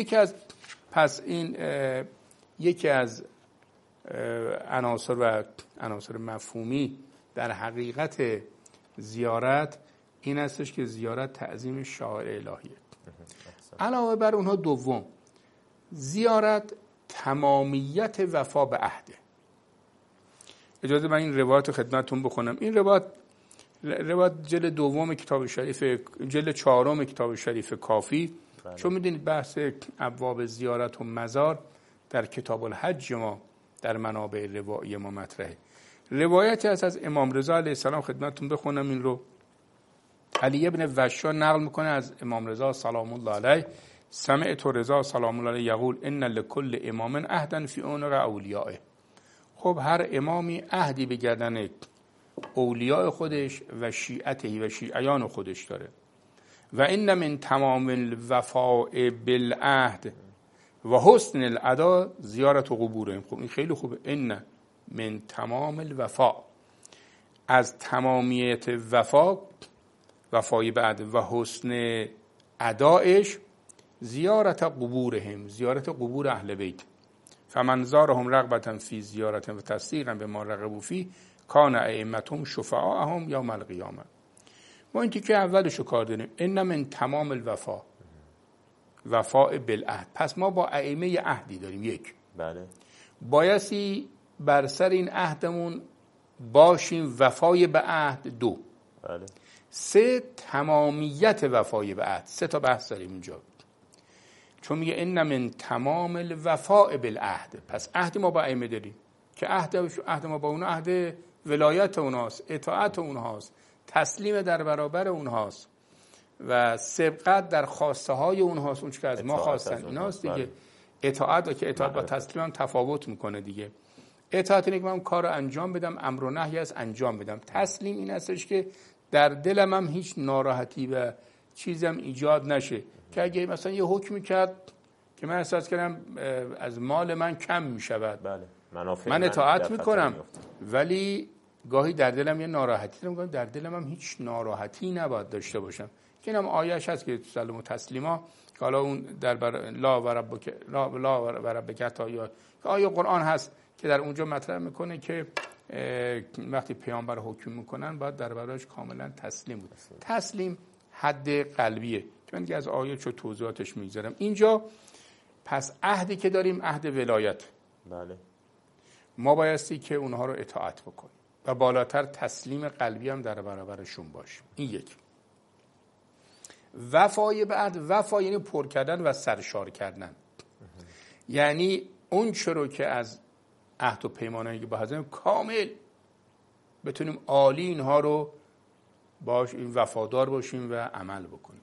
یکی از عناصر و عناصر مفهومی در حقیقت زیارت این هستش که زیارت تعظیم شاعر الهیه. علاوه بر اونها دوم، زیارت تمامیت وفا به عهده. اجازه من این روایت خدمتتون بخونم. این روایت جلد دوم کتاب شریف، جلد 4 کتاب شریف کافی. بله. چون میدونید بحث ابواب زیارت و مزار در کتاب الحج ما در منابع روایی ما مطرحه. روایتی از امام رضا علیه السلام خدمتتون بخونم. این رو علی ابن وشا نقل میکنه از امام رضا سلام الله علیه: سمعت رضا سلام الله علیه یقول ان لكل امام عهدا فی عنق اولیائه. خب هر امامی عهدی به گردن اولیاء خودش و شیعته و شیعیان خودش داره. و ان من تمام الوفاء بالعهد و حسن الادا زیارت قبورهم. خب این خیلی خوبه. ان من تمام الوفا، از تمامیت وفای بعد و حسن ادایش، زیارت قبورهم، زیارت قبور اهل بیت. فمن زارهم رغبة فی زیارت و تصدیقا به ما رغبوا فی کان ائمتهم شفعاءهم یوم القیامه. ما این تیکه اولشو کار داریم. ان من تمام الوفا، وفاء بالعهد. پس ما با ائمه عهدی داریم. یک، بله، بایستی بر سر این عهدمون باشیم، وفای به عهد. 2، بله، 3 تمامیت وفای به عهد. 3 تا بحث داریم اینجا، چون میگه ان من تمام الوفاء بالعهد. پس عهد ما با ائمه داریم که عهد ما با اون عهد ولایت اونهاست، اطاعت اونهاست، تسلیم در برابر اونهاست و سبقت در خواسته های اونهاست، اون چیزی که از ما خواستن ایناست دیگه. اطاعت که اطاعت با تسلیم هم تفاوت میکنه دیگه. اطاعت اینه که من کار رو انجام بدم، امر و نهی از انجام بدم. تسلیم این هستش که در دلم هم هیچ ناراحتی و چیزم ایجاد نشه که اگه مثلا یه حکمی کرد که من احساس کردم از مال من کم میشود، بله، من اطاعت میکنم، ولی گاهی در دلم یه ناراحتی دارم، در دلم هم هیچ ناراحتی نباید داشته باشم که اینم آیه‌اش هست که سلم و تسلیما که حالا اون در لا و ربک که آیه قرآن هست که در اونجا مطرح میکنه که وقتی پیامبر حکم میکنن باید در برابرش کاملا تسلیم بود. تسلیم حد قلبیه که من دیگه از آیه چو توضیحاتش میگذارم. اینجا پس عهدی که داریم عهد ولایت، بله، ما بایستی که اونها رو اطاعت بکنیم و بالاتر تسلیم قلبی هم در برابرشون باشیم. این یک. وفای بعد، وفا یعنی پر کردن و سرشار کردن، یعنی اون چرا که از عهد و پیمانایی که با حضرت کامل بتونیم عالی اینها رو این وفادار باشیم و عمل بکنیم.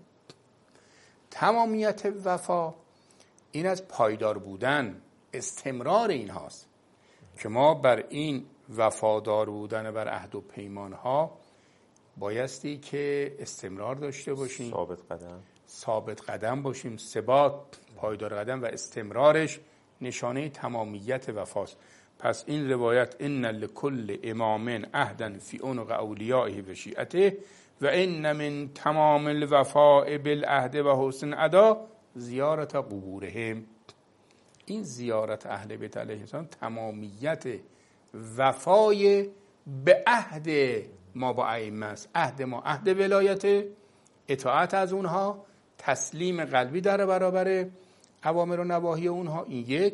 تمامیت وفا این از پایدار بودن، استمرار این هاست که ما بر این وفادار بودن بر عهد و پیمان ها بایستی که استمرار داشته باشیم، ثابت قدم باشیم. ثبات، پایدار قدم و استمرارش نشانه تمامیت وفاست. پس این روایت ان لکل امام عهدا فی عنق اولیائه و شیعته و ان من تمام الوفاء بالعهد و حسن ادا زیارت قبورهم. این زیارت اهل بیت علیهم السلام تمامیت وفای به عهد ما با ائمه است. عهد ما عهد ولایت، اطاعت از اونها، تسلیم قلبی در برابر اوامر و نواهی اونها. این یک.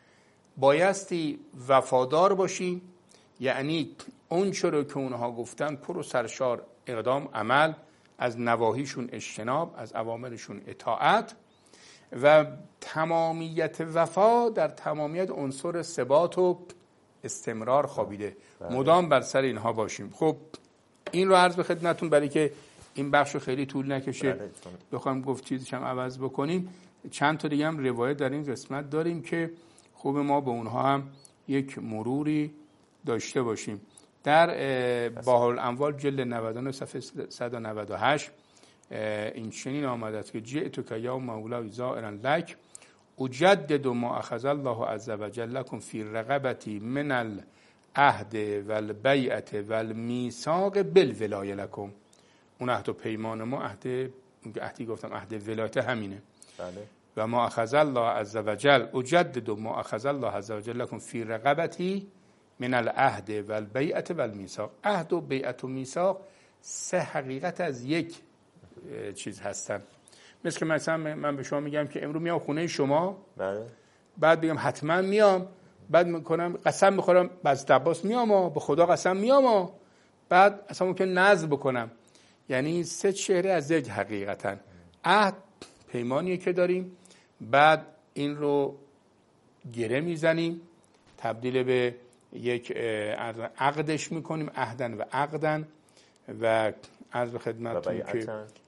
بایستی وفادار باشی، یعنی اون چرا که اونها گفتن پر و سرشار اقدام عمل، از نواهیشون اجتناب، از اوامرشون اطاعت. و تمامیت وفا در تمامیت عنصر ثبات و استمرار خوابیده، مدام بر سر اینها باشیم. خب این رو عرض به خدمتتون برای که این بخش رو خیلی طول نکشه بخوایم گفت چیزش هم عوض بکنیم. چند تا دیگه هم روایت در این قسمت داریم که خوب ما به اونها هم یک مروری داشته باشیم. در بحرالاموال جلد 99 صفحه 198 این چنین آمده که جئتک یا مولای زائرا لک اجدد ما اخذ الله عز وجل لكم فی رقبتی من العهد والبیعة والمیثاق بالولایه لكم. اون عهد و پیمان ما عهدی گفتم عهد ولایت همینه. بله. و ما اخذ الله عز وجل اجدد ما اخذ الله عز وجل لكم فی رقبتی من العهد والبیعة والمیثاق. عهد و بیعت و میثاق 3 حقیقت از یک چیز هستن. مثل که مثلا من به شما میگم که امروز میام خونه شما، بله. بعد بگم حتما میام، بعد میکنم قسم میخورم باز عباس میام، به خدا قسم میام، بعد اصلا ممکن نذر بکنم. یعنی 3 چهره از یک حقیقتن. عهد پیمانیه که داریم، بعد این رو گره میزنیم، تبدیل به یک عقدش میکنیم، عهدن و عقدن. و عرض به خدمتتون که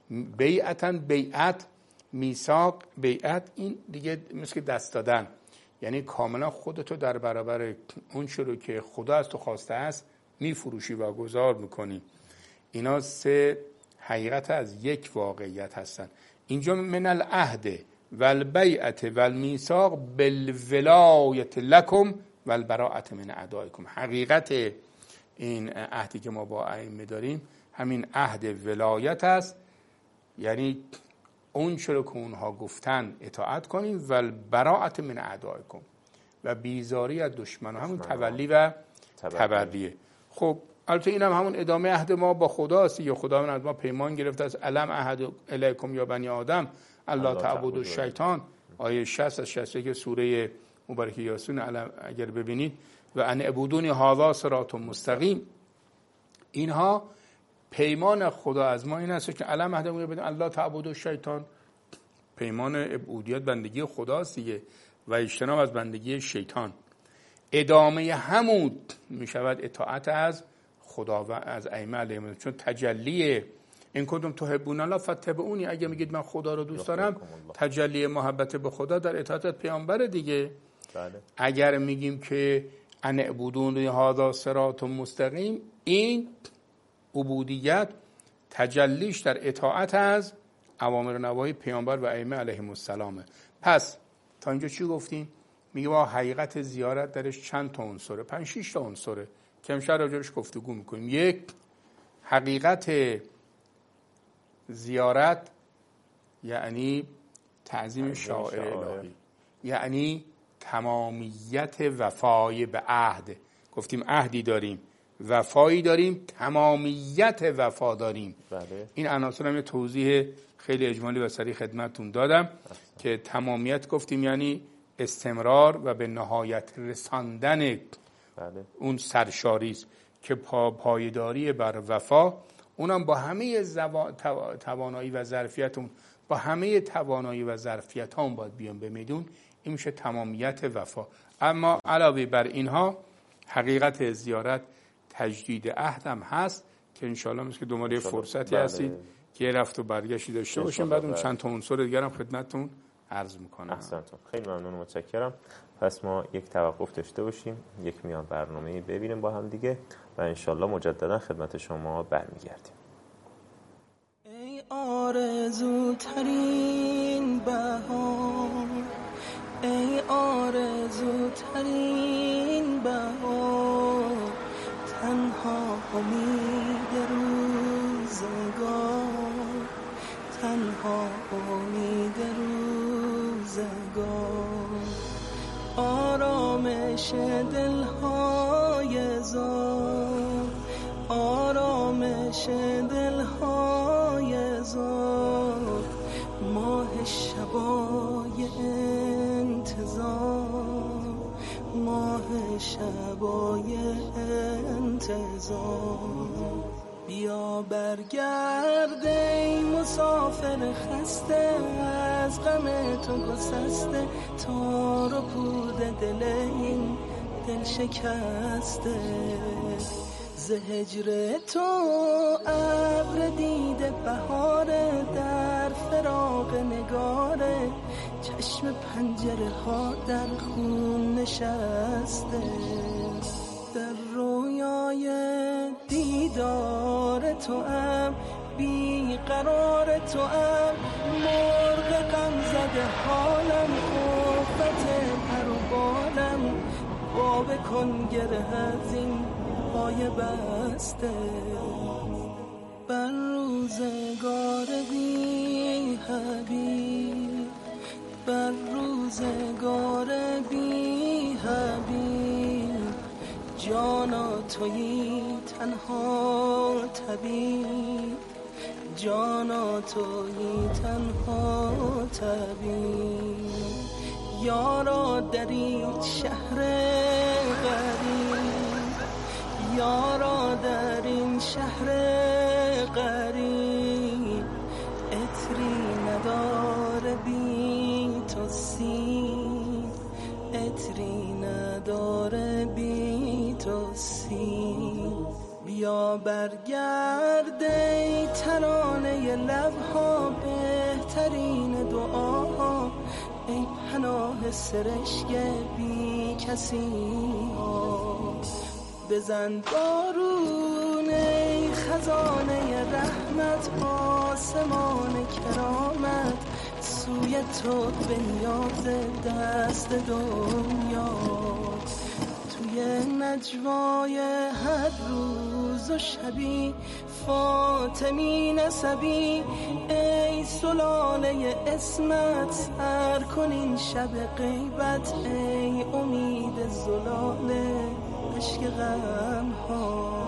بیعت، میثاق، بیعت این دیگه مثل دست دادن، یعنی کاملا خودتو در برابر اون چیزی که خدا از تو خواسته است میفروشی و گذار میکنی. اینا 3 حقیقت از یک واقعیت هستن. اینجا من العهد والبیعة والمیثاق بالولایة لكم والبراءة من اعدائكم. حقیقت این عهدی که ما با ائمه داریم همین عهد ولایت است، یعنی اون چرا که اونها گفتن اطاعت کنیم و البراءة من اعدائكم و بیزاری از دشمن، همون تولی و تبریه. خب البته این هم همون ادامه عهد ما با خداست یا خدا از ما پیمان گرفته است الم عهد الیکم یا بنی آدم الله تعبدوا الشیطان، آیه 60 از 61 سوره مبارکه یاسین اگر ببینید و ان اعبدونی هذا صراط مستقیم. اینها پیمان خدا از ما این است که علم عهدمون بدون الله تعبد و شیطان، پیمان عبودیت بندگی خداست دیگه، و اجتناب از بندگی شیطان. ادامه همون می شود اطاعت از خدا و از ائمه علیهم السلام، چون تجلی این کنتم تحبون الله فاتبعونی، اگه میگید من خدا رو دوست دارم، تجلی محبت به خدا در اطاعت پیامبر دیگه. بله. اگر میگیم که ان اعبدون هذا صراط مستقیم، این عبودیت تجلیش در اطاعت از اوامر و نواهی پیامبر و ائمه علیهم السلام. پس تا اینجا چی گفتیم؟ میگه ما حقیقت زیارت درش چند تا عنصره، 5-6 تا عنصره که امشب راجعش گفتگو میکنیم. یک، حقیقت زیارت یعنی تعظیم شعائر الهی، یعنی تمامیت وفای به عهد. گفتیم عهدی داریم، وفایی داریم، تمامیت وفا داریم. بله. این عناصر هم یه توضیح خیلی اجمالی و سریع خدمتتون دادم که تمامیت گفتیم یعنی استمرار و به نهایت رساندن بله. اون سرشاری است که پایداری بر وفا، اونم با همه توانایی و ظرفیت اون، با همه توانایی و ظرفیت ها باید بیان به میدون. این میشه تمامیت وفا. اما علاوه بر اینها حقیقت زیارت تجدید عهد هم هست که انشاءالله مثل که دنبال فرصتی هستید که یه رفت و برگشتی داشته باشیم. بعد اون چند تا عنصر دیگر هم خدمتتون عرض میکنم. احسنتون، خیلی ممنون، متشکرم. پس ما یک توقف داشته باشیم، یک میان برنامه ببینیم با هم دیگه و انشالله مجددا خدمت شما برمیگردیم. ای آرزوترین بهار، ای آرزوترین بهار، تنها امید روزگار، تنها امید روزگار، آرامش دلهای زار، آرامش دلهای زار، ماه شبای انتظار، ماه شبای انتظار. بیا برگرد ای مسافر خسته، از غم تو گسسته، تار و پود دل این دل شکسته. ز هجر تو ابر دیده بهاره، در فراق نگاره، چشم پنجره ها در خون نشسته. در رویای دیدار تو ام، بی قرار تو ام، مرغ غم زده حالم، قوت پر و بالم، باب کن گره از این پای بسته. بر روزگار بی حبیب، بر روزگار بی حبیب، جانا تویی تنها طبیب، جانا تویی تنها طبیب. یارا در این شهر غریب، یارا در این شهر غریب، عطری نداره بی تو سیب، عطری نداره بی تو سیب. بیا برگرد ای ترانه لبها، بهترین دعاها، ای پناه سرشک بی کسی ها. بزن بارون ای خزانه رحمت، آسمان کرامت، سوی تو به نیاز دست دنیا. توی نجوای هر روز و شبی، فاطمی نسبی، ای سلاله اسمت، سر کن این شب غیبت، ای امید زلاله عشق غم ها.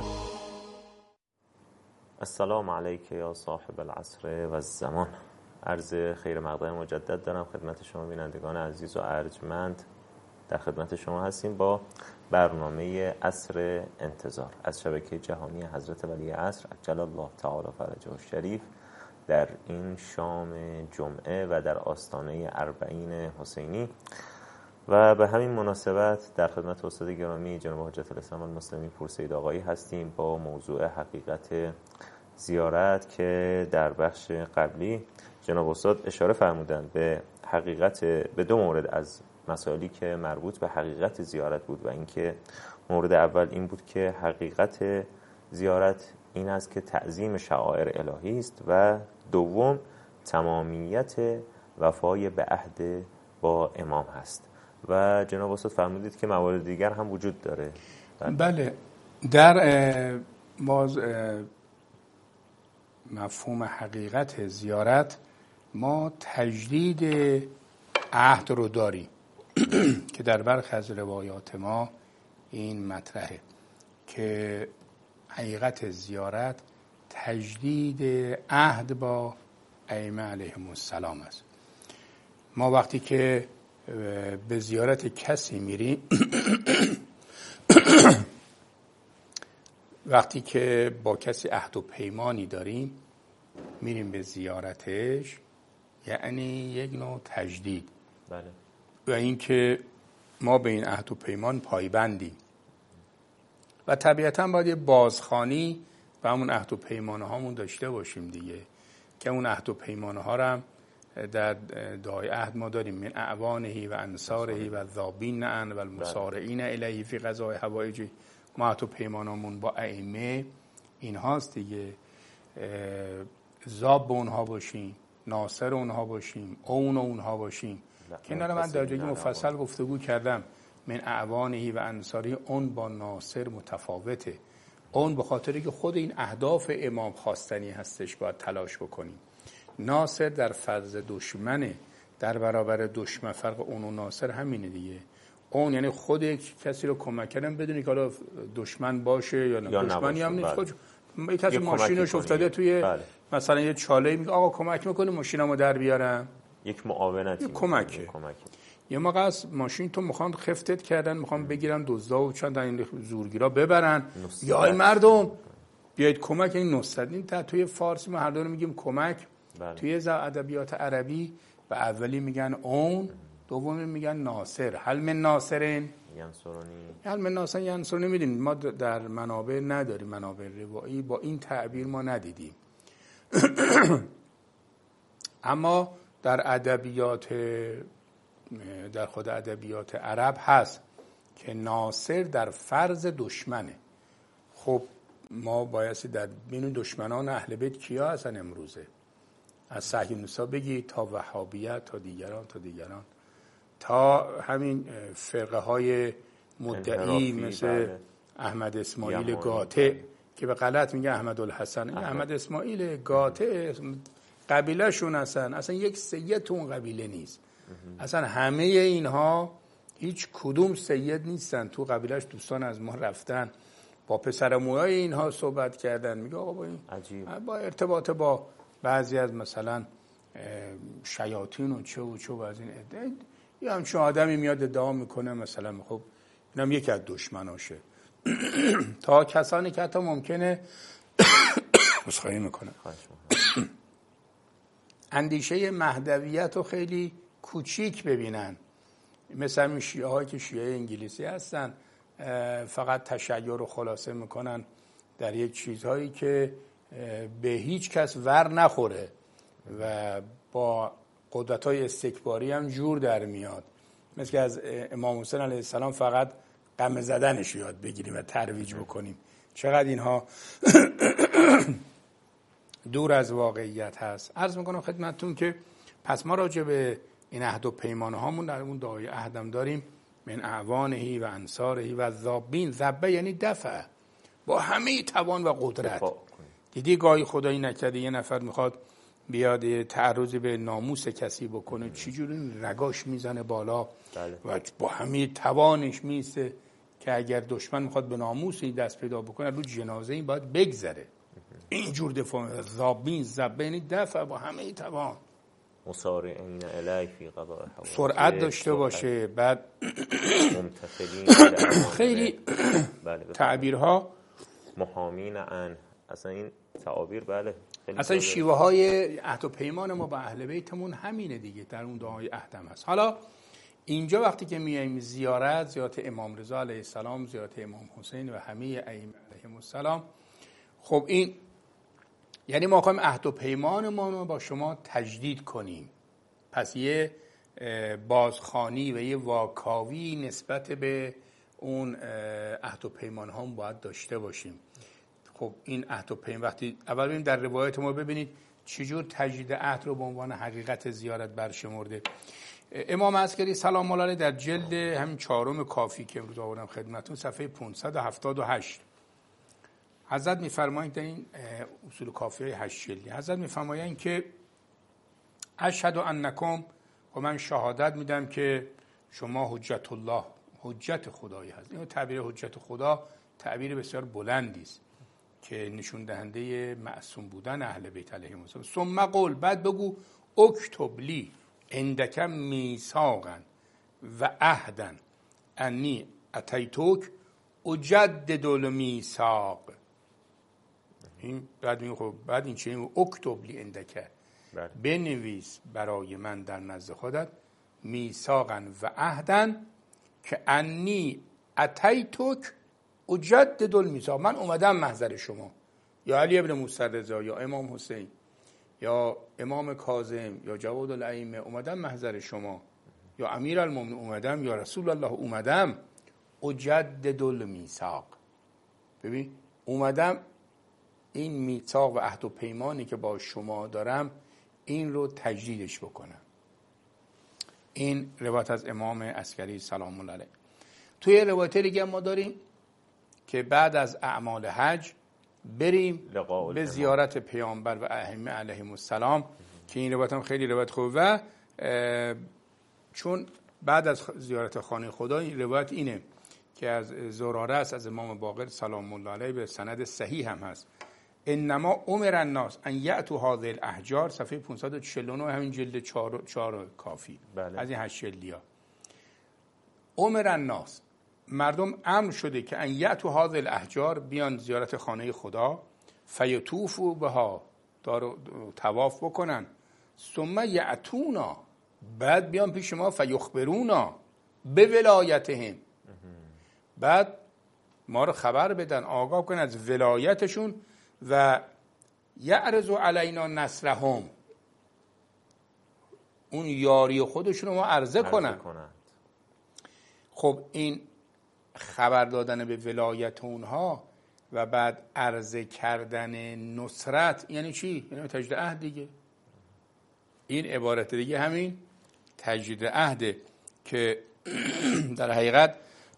السلام علیک یا صاحب العصر و الزمان. عرض خیر مقدم مجدد دارم خدمت شما بینندگان عزیز و ارجمند در خدمت شما هستیم با برنامه عصر انتظار از شبکه جهانی حضرت ولی عصر عجل الله تعالی فرجه الشریف در این شام جمعه و در آستانه اربعین حسینی. و به همین مناسبت در خدمت استاد گرامی جناب حجت الاسلام المسلمین پور سید آقایی هستیم با موضوع حقیقت زیارت که در بخش قبلی جناب استاد اشاره فرمودند به دو مورد از مسائلی که مربوط به حقیقت زیارت بود و اینکه مورد اول این بود که حقیقت زیارت این است که تعظیم شعائر الهی است و دوم تمامیت وفای به عهد با امام هست. و جناب استاد فرمودید که موارد دیگر هم وجود داره. بله، در مفهوم حقیقت زیارت ما تجدید عهد رو داریم که در برخی از روایات ما این مطرحه که حقیقت زیارت تجدید عهد با ائمه علیهم السلام است. ما وقتی که به زیارت کسی میریم وقتی که با کسی عهد و پیمانی داریم میریم به زیارتش، یعنی یک نوع تجدید. بله. و اینکه ما به این عهد و پیمان پایبندیم و طبیعتاً باید یه بازخوانی و همون عهد و پیمانه هامون داشته باشیم دیگه، که اون عهد و پیمانه ها رو هم در دعای عهد ما داریم من اعوانه و انصاره و ذابین عن و المسارعین الیه فی قضاء حوائج. ما عهد و پیمانمون با ائمه این هاست دیگه، ذاب به اونها باشیم، ناصر اونها باشیم، اون اونها باشیم. که اینا رو من در جایی مفصل گفتگو کردم. من اعوانه و انصاری، اون با ناصر متفاوته. اون به خاطری که خود این اهداف امام خواستنی هستش باید تلاش بکنیم. ناصر در فرض دشمنه، در برابر دشمن. فرق اون و ناصر همینه دیگه. اون یعنی خود کسی رو کمک کردن بدونی که حالا دشمن باشه یا نه. دشمنی هم نیست. خود یک کسی ماشینش افتاده توی مثلا یه چاله، میگه آقا کمک میکنی ماشینمو در بیارم. یک معاونتی، کمکه. یه موقع از ماشین تو میخوان خفتت کردن، میخوان بگیرن دزدا و چند تا این زورگیرا ببرن، یا ای مردم بیاید کمک. این نصرت این توی فارسی ما هر دو میگیم کمک. بله. توی ادبیات عربی به اولی میگن اون، دومی میگن ناصر. هل من ناصرین ینصرونی، هل من ناصر ینصرونی. میدونید ما در منابع نداریم، منابع روایی با این تعبیر ما ندیدیم. اما در خود ادبیات عرب هست که ناصر در فرض دشمنه. خب ما بایستی در بین دشمنان اهل بیت کیا هستن امروزه؟ از صحیح نسا بگی تا وهابیت تا دیگران تا همین فرقه های مدعی مثل احمد اسماعیل قاطع که به غلط میگه احمد الحسن. احمد اسماعیل قاطع قبیله شون اصلا یک سید تو اون قبیله نیست. اصلا همه اینها هیچ کدوم سید نیستن. تو قبیلهش دوستان از ما رفتن با پسر موهای اینها صحبت کردن، میگه آقا با این با ارتباط با بعضی از مثلا شیاطین و چه و از این یه همچون آدمی میاد ادعا میکنه مثلا خب اینم یکی از دشمناشه. تا کسانی که حتی ممکنه مسخره میکنه اندیشه مهدویت رو خیلی کوچیک ببینن، مثل همین شیعه هایی که شیعه انگلیسی هستن، فقط تشیع رو خلاصه میکنن در یک چیزهایی که به هیچ کس ور نخوره و با قدرت‌های استکباری هم جور در میاد. مثل که از امام حسین علیه السلام فقط قمه زدنش یاد بگیریم و ترویج بکنیم. چقدر اینها دور از واقعیت هست. عرض میکنم خدمتتون که پس ما راجع به این عهد و پیمانه هامون در اون دعای عهدم داریم من اعوانه و انصاره و ذابین. ذبه یعنی دفع، با همه توان و قدرت. دیدی گاهی خدایی نکرده یه نفر میخواد بیاد تعرضی به ناموس کسی بکنه، چجوری رگاش میزنه بالا و با همه توانش میسته که اگر دشمن میخواد به ناموسی دست پیدا بکنه رو جنازه این باید بگذره. اینجور دفاع. ذابین ذبه یعنی دفع با همه توان. مسارعین الی فی قضاء الحوائج، سرعت داشته باشه. بعد ممتثلین خیلی تعبیرها محامین عن، اصلا این تعابیر بله اصلا شیوه های عهد و پیمان ما با اهل بیتمون همینه دیگه، در اون دعای عهدم هست. حالا اینجا وقتی که میایم زیارت امام رضا علیه السلام، زیارت امام حسین و همه ائمه علیهم السلام، خب این یعنی ما خواهیم عهد و پیمانمون رو با شما تجدید کنیم. پس یه بازخوانی و یه واکاوی نسبت به اون عهد و پیمان ها باید داشته باشیم. خب این عهد و پیمان وقتی اول ببینیم در روایت ما ببینید چجور تجدید عهد رو به عنوان حقیقت زیارت برشمرده. امام عسکری سلام الله علیه در جلد همین 4 کافی که امروز آوردم خدمتتون صفحه 578 حضرت میفرمایند در این اصول کافی 8 جلدی حضرت میفرمایند که اشهد انکم، و من شهادت میدم که شما حجت الله، حجت خدایی هست. این تعبیر حجت خدا تعبیر بسیار بلندی است که نشون دهنده معصوم بودن اهل بیت علیهم السلام. ثم قل، بعد بگو اکتب لی عندک میثاقا و عهدا انی اتیتوک اجدد المیثاق. این بعد میگه خب بعد این چه اکتب لی عندک، بنویس برای من در نزد خودت میثاقا و عهدا که انی اتیتوک اجدد المیثاق، من اومدم محضر شما یا علی ابن موسی رضا یا امام حسین یا امام کاظم یا جواد الائمه، اومدم محضر شما یا امیر المومنین اومدم یا رسول الله اومدم اجدد المیثاق. ببین اومدم این میثاق و عهد و پیمانی که با شما دارم این رو تجدیدش بکنم. این روایت از امام عسکری سلام الله علیه. توی روایت دیگه ما داریم که بعد از اعمال حج بریم به زیارت پیامبر و ائمه علیهم السلام، که این روایت هم خیلی روایت خوبه و چون بعد از زیارت خانه خدا این روایت اینه که از زراره است از امام باقر سلام الله علیه به سند صحیح هم هست. انما امر الناس ان یأتوا هذه الاحجار، صفحه 549 همین جلد 4 کافی بله. از این 8 جلدیا امر الناس، مردم امر شده که ان یأتوا هذه الاحجار، بیان زیارت خانه خدا، فیطوفوا بها، طواف بکنن، ثم یأتونا، بعد بیان پیش ما، فیخبرونا به ولایتهم، بعد ما رو خبر بدن، آگاه کنن از ولایتشون، و یعرض علینا نصرهم، اون یاری خودشون رو ما عرضه کنن. خب این خبر دادن به ولایت اونها و بعد عرضه کردن نصرت یعنی چی؟ یعنی تجدید عهد دیگه. این عبارت دیگه همین تجدید عهده که در حقیقت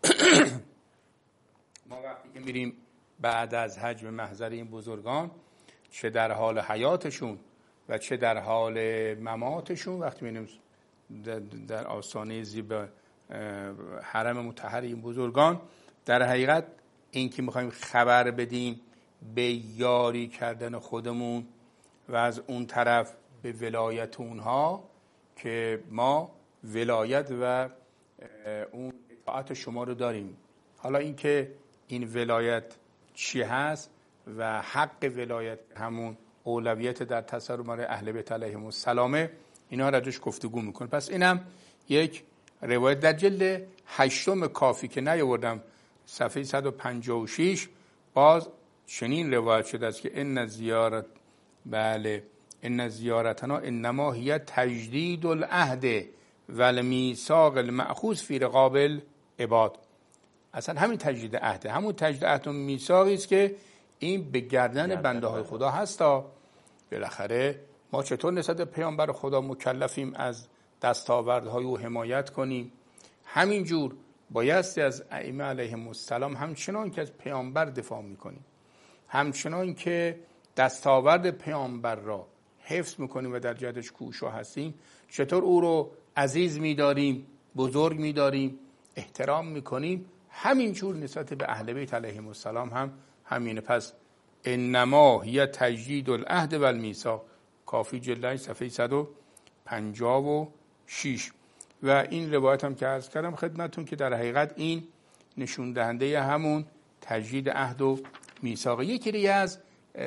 ما وقتی که میریم بعد از حج به محضر این بزرگان، چه در حال حیاتشون و چه در حال مماتشون، وقتی میریم در آستانه زیب حرم مطهر این بزرگان، در حقیقت این که میخوایم خبر بدیم به یاری کردن خودمون و از اون طرف به ولایت اونها، که ما ولایت و اون اطاعت شما رو داریم. حالا این که این ولایت چی هست و حق ولایت همون اولویت در تصرف اهل بیت علیهم السلام، اینا را راجعش گفتگو میکنه. پس اینم یک روایت در جلد 8 کافی که نیاوردم صفحه 156 باز چنین روایت شده است که ان زیارت، بله، ان زیارتنا انما هی تجدید العهد و المیثاق المأخوذ فی رقاب العباد. اصلا همین تجدید عهد، همون تجدید عهد و میثاقی است که این به گردن بنده های خدا هستا. بالاخره ما چطور نسبت به پیامبر خدا مکلفیم از دستاوردهای او حمایت کنیم، همینجور بایستی از ائمه علیهم السلام همچنان که از پیامبر دفاع میکنیم، همچنان که دستاورد پیامبر را حفظ میکنیم و در جهتش کوشا هستیم، چطور او رو عزیز میداریم، بزرگ میداریم، احترام میکنیم، همینجور نسبت به اهل بیت علیهم السلام هم همینه. پس انما هی تجدید العهد و المیثاق، کافی جلد صفحه 56. و این روایت هم که عرض کردم خدمتون که در حقیقت این نشون دهنده همون تجدید عهد و میثاق. یکی از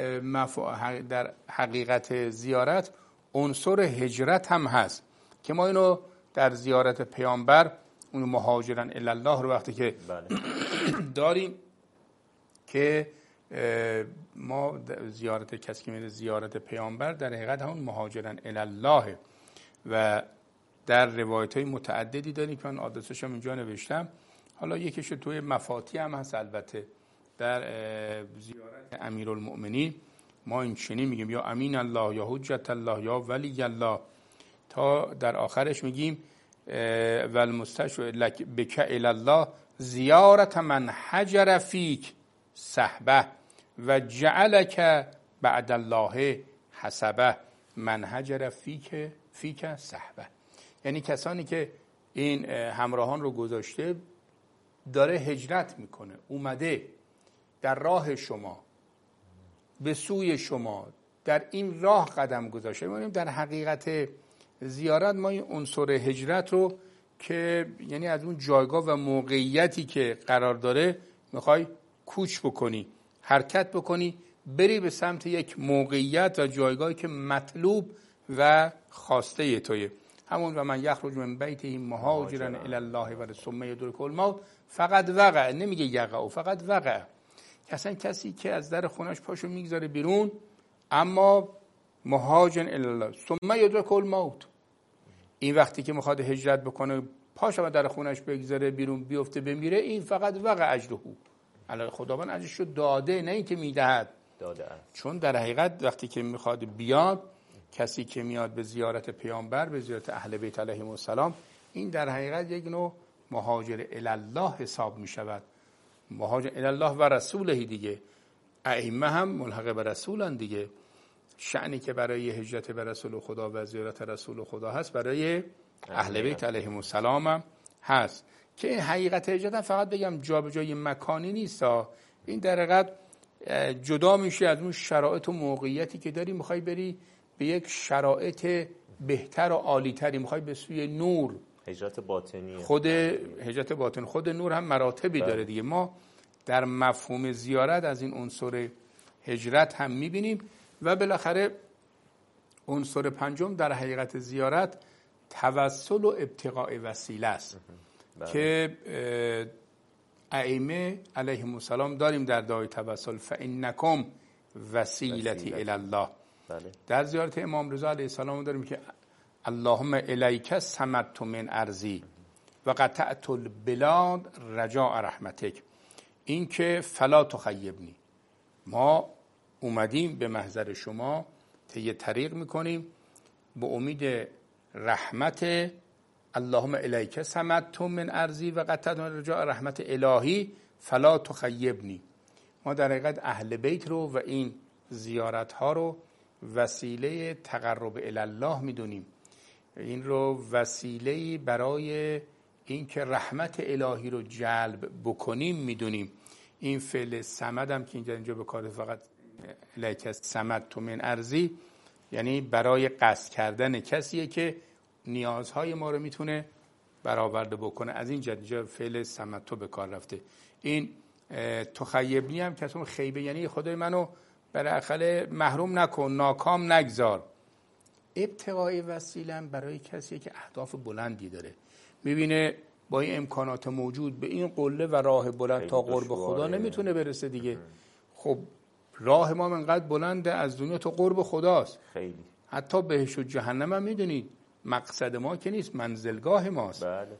در حقیقت زیارت عنصر هجرت هم هست که ما اینو در زیارت پیامبر اون مهاجرن الی الله رو وقتی که داریم که ما زیارت کسی که میره زیارت پیامبر در حقیقت همون مهاجرن الی الله و در روایت‌های متعددی داریم که من آدرسش هم اینجا نوشتم. حالا یکیش توی مفاتیح هم هست البته. در زیارت امیرالمؤمنین ما این چنین میگیم یا امین الله یا حجت الله یا ولی الله، تا در آخرش میگیم و المستشفع لک بک الی الله زیارت من حجر فیک صحبه و جعلک بعد الله حسبه من حجر فیک صحبه. یعنی کسانی که این همراهان رو گذاشته داره هجرت میکنه، اومده در راه شما به سوی شما در این راه قدم گذاشته. می‌بینیم در حقیقت زیارت ما این عنصر هجرت رو که یعنی از اون جایگاه و موقعیتی که قرار داره میخوای کوچ بکنی، حرکت بکنی، بری به سمت یک موقعیت و جایگاهی که مطلوب و خواسته توی همون و من یخرج من بیته مهاجرا الی الله و ثم یدرک الموت فقط وقع، نمیگه یقع، فقط وقع. اصلا کسی که از در خونش پاشو میگذاره بیرون اما مهاجر الی الله ثم یدرک الموت، این وقتی که میخواد هجرت بکنه پاشو در خونش بگذاره بیرون بیفته بمیره، این فقط وقع اجره، الان خداوند اجرشو داده، نه اینکه میدهد، داده. چون در حقیقت وقتی که میخواد بیاد، کسی که میاد به زیارت پیامبر، به زیارت اهل بیت علیهم السلام، این در حقیقت یک نوع مهاجر الی الله حساب میشود. مهاجر الی الله و رسوله دیگه، ائمه هم ملحق به رسولن دیگه. شأنی که برای هجرت به رسول خدا و زیارت رسول خدا هست برای اهل بیت علیهم السلام هم هست. که این حقیقت هجرت هم فقط بگم جابجایی مکانی نیست، این در حقیقت جدا میشه از اون شرایط و موقعیتی که داری، میخوای بری به یک شرایط بهتر و عالی‌تری، میخوای به سوی نور. هجرت باطنی، خود هجرت باطن، خود نور هم مراتبی داره دیگه. ما در مفهوم زیارت از این عنصر هجرت هم میبینیم. و بالاخره عنصر پنجم در حقیقت زیارت توسل و ابتغاء وسیله است که ائمه علیهم السلام داریم در دعای توسل فانکم وسیلتی الی الله. در زیارت امام رضا علیه السلام داریم که اللهم الیک صمدت من ارضی و قطعت البلاد رجاء رحمتک، این که فلا تخیبنی، ما اومدیم به محضر شما، طی طریق میکنیم به امید رحمت. اللهم الیک صمدت من ارضی و قطعت رجاء رحمت الهی فلا تخیبنی. ما در حقیقت اهل بیت رو و این زیارت ها رو وسیله تقرب الی الله میدونیم، این رو وسیله برای اینکه رحمت الهی رو جلب بکنیم میدونیم. این فعل صمد هم که اینجا به کار فقط الیک صمدت من ارضی، یعنی برای قصد کردن کسیه که نیازهای ما رو میتونه برآورده بکنه. از این جد فعل صمدت به کار رفته. این تخیبنی هم کسون خیبه، یعنی خدای منو بالاخره محروم نکن، ناکام نگذار. ابتغاء وسیله برای کسی که اهداف بلندی داره، میبینه با این امکانات موجود به این قله و راه بلند تا قرب خدا نمیتونه برسه دیگه. خب راه ما انقدر بلنده، از دنیا تا قرب خداست، خیلی حتی بهشت و جهنم هم میدونید مقصد ما که نیست، منزلگاه ماست. بله.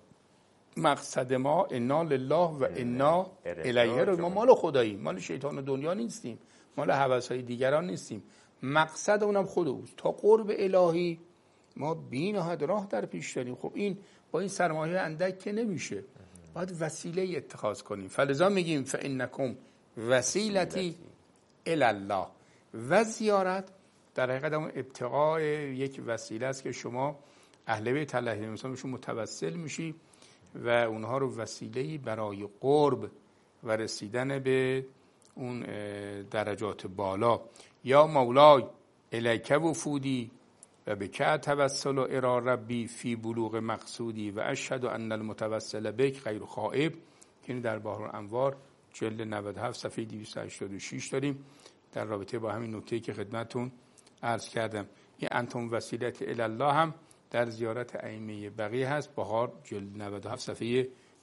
مقصد ما انا لله و انا الیه رو، ما مال خداییم، مال شیطان و دنیا نیستیم، مال هوس‌های دیگران نیستیم. مقصد اونم خود اوست. تا قرب الهی ما بی‌نهایت راه در پیش داریم. خب این با این سرمایه اندک که نمیشه، باید وسیله اتخاذ کنیم. فلذا میگیم فانکم وسیلتی الی الله. و زیارت در حقیقت اون ابتغاء یک وسیله است که شما اهل بیت علیهم السلام بهشون متوسل میشی و اونها رو وسیله‌ای برای قرب و رسیدن به اون درجات بالا. یا مولای الیک وفودی و بک توسل و الی ربی فی بلوغ مقصودی و اشهد ان المتوسل بک غیر خائب، که در بحر الانوار جلد 97 صفحه 286 داریم در رابطه با همین نکته‌ای که خدمتتون عرض کردم. این انتم وسیلت الی الله هم در زیارت ائمه بقیه هست، بهار جلد 97 صفحه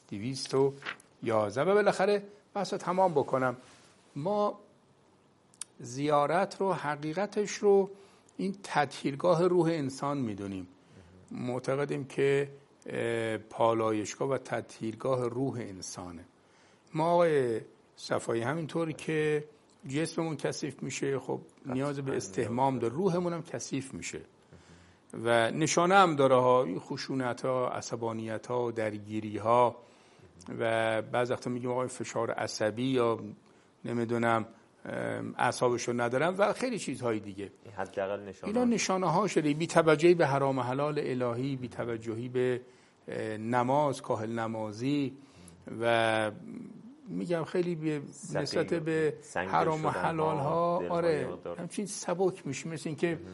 211. و بالاخره بحث تمام بکنم، ما زیارت رو حقیقتش رو این تطهیرگاه روح انسان میدونیم، معتقدیم که پالایشگاه و تطهیرگاه روح انسانه. ما آقای صفایی همینطور که جسممون کثیف میشه، خب نیاز به استحمام داره، روحمون هم کثیف میشه و نشانه هم داره ها، این خشونت ها، عصبانیت ها، درگیری ها و بعضی وقتا میگیم آقای فشار عصبی یا نمیدونم اعصابشو ندارم و خیلی چیزهای دیگه. اینا نشانه ها شده، بی توجهی به حرام حلال الهی، بی توجهی به نماز، کاهل نمازی و میگم خیلی به نسبت به حرام و حلال ها آره همچین سبک میشه، مثل این که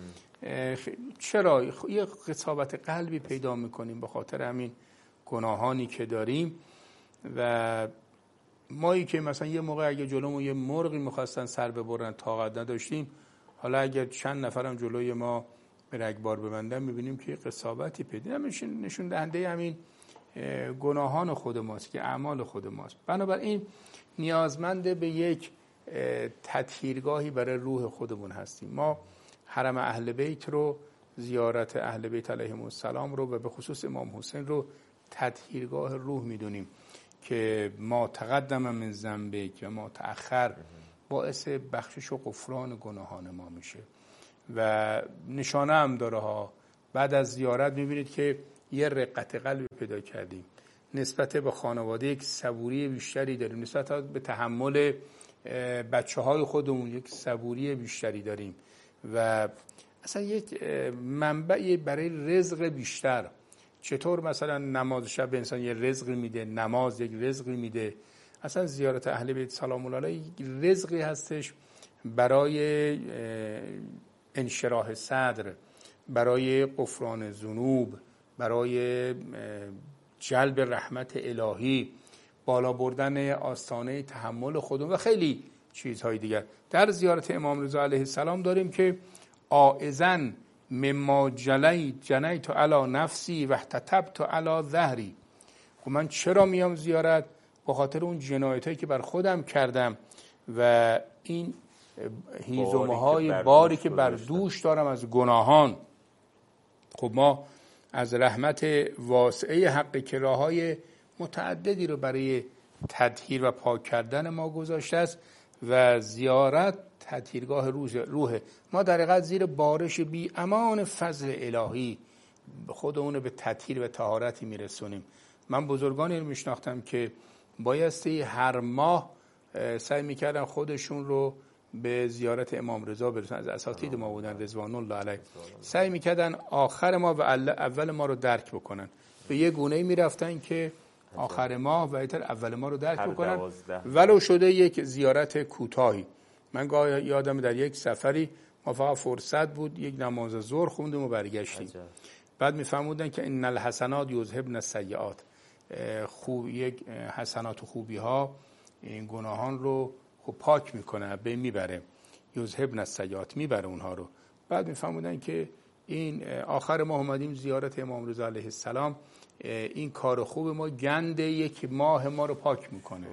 چرا یه قساوت قلبی پیدا میکنیم به خاطر همین گناهانی که داریم. و مایی که مثلا یه موقع اگه جلومون یه مرغی میخواستن سر ببرن طاقت نداشتیم، حالا اگر چند نفرم جلوی ما به رگبار ببندن میبینیم که قساوتی پیدا میشه، نشون دهنده همین گناهان خود ماست که اعمال خود ماست. بنابراین نیازمند به یک تطهیرگاهی برای روح خودمون هستیم. ما حرم اهل بیت رو، زیارت اهل بیت علیهم السلام رو و به خصوص امام حسین رو تطهیرگاه روح میدونیم که ما تقدم من ذنبک و ما تأخر باعث بخشش و غفران گناهان ما میشه. و نشانه هم داره ها، بعد از زیارت میبینید که یه رقت قلب پیدا کردیم، نسبت به خانواده یک صبوری بیشتری داریم، نسبت به تحمل بچه های خودمون یک صبوری بیشتری داریم و اصلا یک منبعی برای رزق بیشتر. چطور مثلا نماز شب به انسان یه رزقی میده، نماز یک رزقی میده، اصلا زیارت اهل بیت سلام الله علیه یک رزقی هستش برای انشراح صدر، برای غفران ذنوب، برای جلب رحمت الهی، بالا بردن آستانه تحمل خودمون و خیلی چیزهای دیگر. در زیارت امام رضا علیه السلام داریم که آئذن مما جنیت علی نفسی و احتتبت علی ظهری. خب من چرا میام زیارت؟ به خاطر اون جنایتایی که بر خودم کردم و این هیزم‌های باری که بر دوش دارم از گناهان. خب ما از رحمت واسعه حق که راه‌های متعددی رو برای تطهیر و پاک کردن ما گذاشته است و زیارت تطهیرگاه روح ما در حقیقت زیر بارش بی امان فضل الهی خودمون به تطهیر و طهارتی میرسونیم. من بزرگانی رو میشناختم که بایستی هر ماه سعی میکردن خودشون رو به زیارت امام رضا برسونن، از اساتید ما بودن رضوان الله علیه، سعی میکردن آخر ماه و اول ماه رو درک بکنن، به یه گونه‌ای میرفتن که آخر ماه و اول ماه رو درک بکنن ولو شده یک زیارت کوتاهی. من یادم در یک سفری ما فقط فرصت بود یک نماز ظهر خوندیم و برگشتیم. بعد میفهمودن که ان الحسنات یذهبن السیئات، یک حسنات و خوبی ها این گناهان رو خب پاک میکنه، به میبره، یذهبن السیئات میبره اونها رو. بعد میفهمودن که این آخر ماه اومدیم زیارت امام رضا علیه السلام، این کار خوب ما گند یک ماه ما رو پاک میکنه،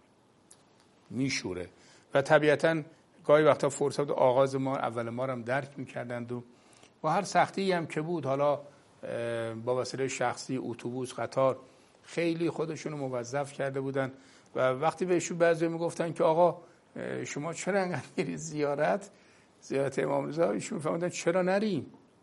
میشوره. و طبیعتاً گاهی وقتا فرصت آغاز ما اول ما رو هم درک میکردند و هر سختی هم که بود، حالا با وسیله شخصی، اتوبوس، قطار، خیلی خودشونو موظف کرده بودن و وقتی بهشون بعضی میگفتن که آقا شما چرا انقدر میرید زیارت امام رضا، ایشون میفهمیدن چرا نریم،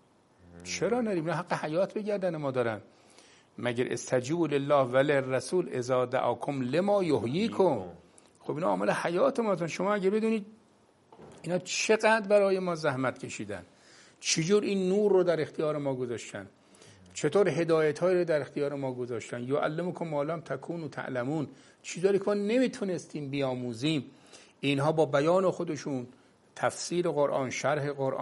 نه حق حیات به گردن ما دارن. مگر استجیبوا لله وللرسول اذا دعاکم لما یحییکم. خب اینا عامل حیات ما. شما اگه بدونید اینا چقدر برای ما زحمت کشیدن، چجور این نور رو در اختیار ما گذاشتن، چطور هدایت های رو در اختیار ما گذاشتن. یعلمکم ما لم تکونوا تعلمون، چیزایی که ما نمیتونستیم بیاموزیم اینها با بیان خودشون، تفسیر قرآن، شرح قرآن،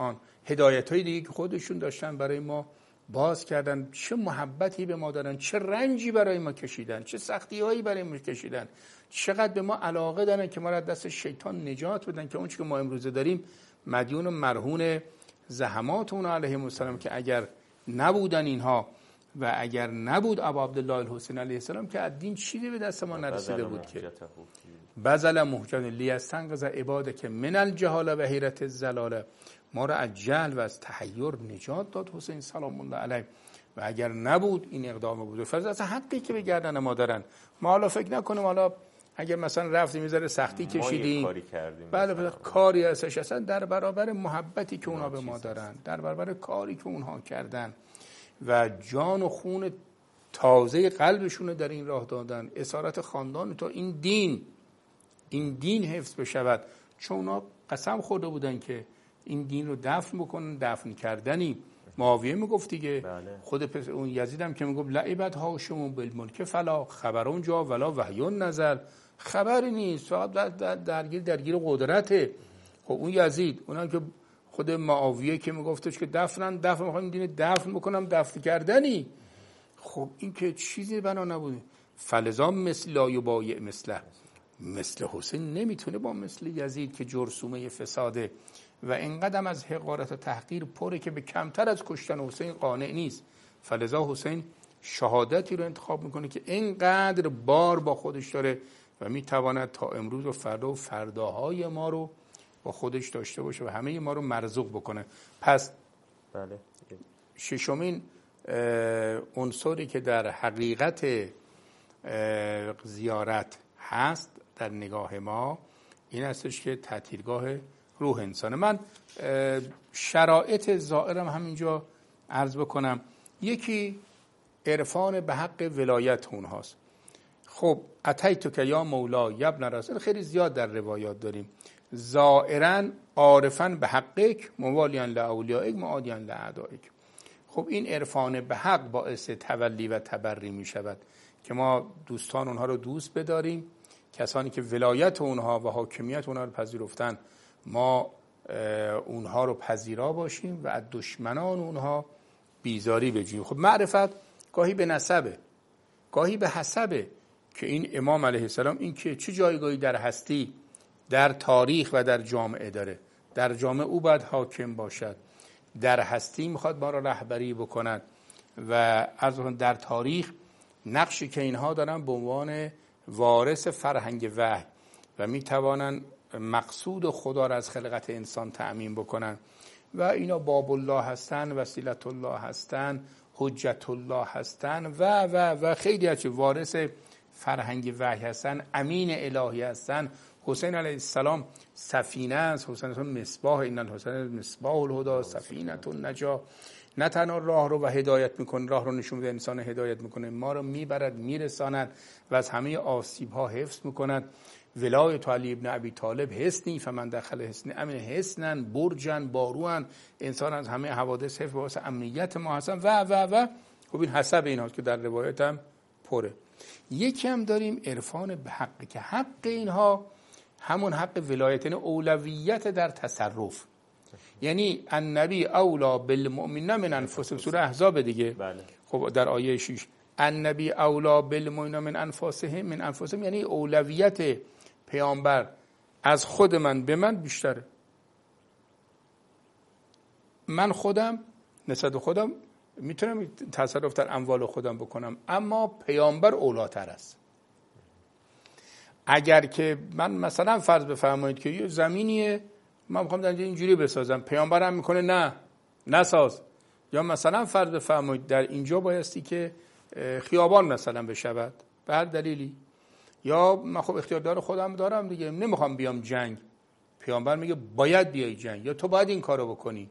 هدایت‌های دیگه که خودشون داشتن برای ما باز کردن، چه محبتی به ما دارن، چه رنجی برای ما کشیدن، چه سختی‌هایی برای ما کشیدن، چقدر به ما علاقه دارن که ما را دست شیطان نجات بدن که اون چیزی که ما امروز داریم مدیون و مرهون زحمات اون علیهم السلام، که اگر نبودن اینها و اگر نبود ابا عبدالله الحسین علیه السلام که الدین چیزی به دست ما نرسیده بود. که بذل محجت لیستنقذ عبادک من الجهال و حیرت الزلال، ما را از جهل و از تحیر نجات داد حسین سلام الله علیه. و اگر نبود این اقدام بود فرض از حقی که به گردن ما دارن، ما حالا فکر نکنیم حالا اگر مثلا رفتیم میذاره سختی کشیدیم بله کاری هستش، اصلا در برابر محبتی که اونا به ما دارن، در برابر کاری که اونها کردن و جان و خون تازه قلبشون در این راه دادن، اسارت خاندان تا این دین حفظ بشود. چون اونا قسم خورده بودن که این دین رو دفن بکنن. دفن کردنی معاویه میگفت دیگه بله. خود اون یزید هم که میگفت لعبت هاشم بالملک فلا خبرون جا ولا وحیون نزل، خبری نیست فقط درگیر قدرته. خب اون یزید اونا که خود معاویه که میگفتش که دفن میخوام دین دفن بکنم، دفن کردنی. خب این که چیزی بنا نبوده. فلزا مثل لا یبایع مثل حسین نمیتونه با مثل یزید که جرثومه فساده و اینقدر از حقارت و تحقیر پره که به کمتر از کشتن حسین قانع نیست. فلذا حسین شهادتی رو انتخاب میکنه که اینقدر بار با خودش داره و میتواند تا امروز و فردا و فرداهای ما رو با خودش داشته باشه و همه ما رو مرزوق بکنه. پس بله. ششمین عنصری که در حقیقت زیارت هست در نگاه ما این هستش که تعطیلگاه روح انسانه. من شرایط زائرم همینجا عرض بکنم. یکی عرفان به حق ولایت اونهاست. خب اتیتک یا مولا ابن رسول خیلی زیاد در روایات داریم. زائرا عارفا به حقک موالیان لاولیائک معادیان لاعدائک. خب این عرفان به حق باعث تولی و تبری می شود که ما دوستان اونها رو دوست بداریم، کسانی که ولایت اونها و حاکمیت اونها رو پذیرفتن ما اونها رو پذیرا باشیم و از دشمنان اونها بیزاری بجوییم. خب معرفت گاهی به نسبه گاهی به حسبه که این امام علیه السلام این که چه جایگاهی در هستی در تاریخ و در جامعه داره. در جامعه او باید حاکم باشد، در هستی میخواد ما را رهبری بکند و از در تاریخ نقشی که اینها دارن به عنوان وارث فرهنگ وحی و میتوانن مقصود خدا را از خلقت انسان تأمین بکنن و اینا باب الله هستن، وسیلت الله هستن، حجت الله هستن و خیلی از وارث فرهنگ وحی هستن، امین الهی هستن. حسین علیه السلام سفینه است. حسین مصباح، این الحسین مصباح الهدی سفینه النجا. نه تنها راه رو و هدایت میکنه، راه رو نشون میده، انسان هدایت میکنه، ما رو میبرد میرساند و از همه آسیب ها حفظ میکند. ولایت علی ابن ابی طالب حصنی فمن دخل حصن امن حصنن برجن باروان، انسان از همه حوادث حفظ واسه امنیت ما هستن و خب این حسب این هاست که در روایت هم پره. یکی هم داریم عرفان به حق که حق اینها همون حق ولایت، یعنی اولویت در تصرف. یعنی النبی اولا بالمؤمنین من انفسهم، سوره احزاب دیگه بله. خب در آیه 6 النبی اولا بالمؤمنین من انفسهم یعنی اولویت پیامبر از خود من به من بیشتره. من خودم نسبت خودم میتونم تصرف در اموال خودم بکنم، اما پیامبر اولاتر است. اگر که من مثلا فرض بفرمایید که یه زمینیه من میخوام در اینجوری بسازم، پیامبرم میکنه نه نساز، یا مثلا فرض بفرمایید در اینجا بایستی که خیابان مثلا بشود به هر دلیلی، یا من خب اختیاردار خودم دارم دیگه، نمیخوام بیام جنگ، پیامبر میگه باید بیای جنگ یا تو باید این کارو بکنی.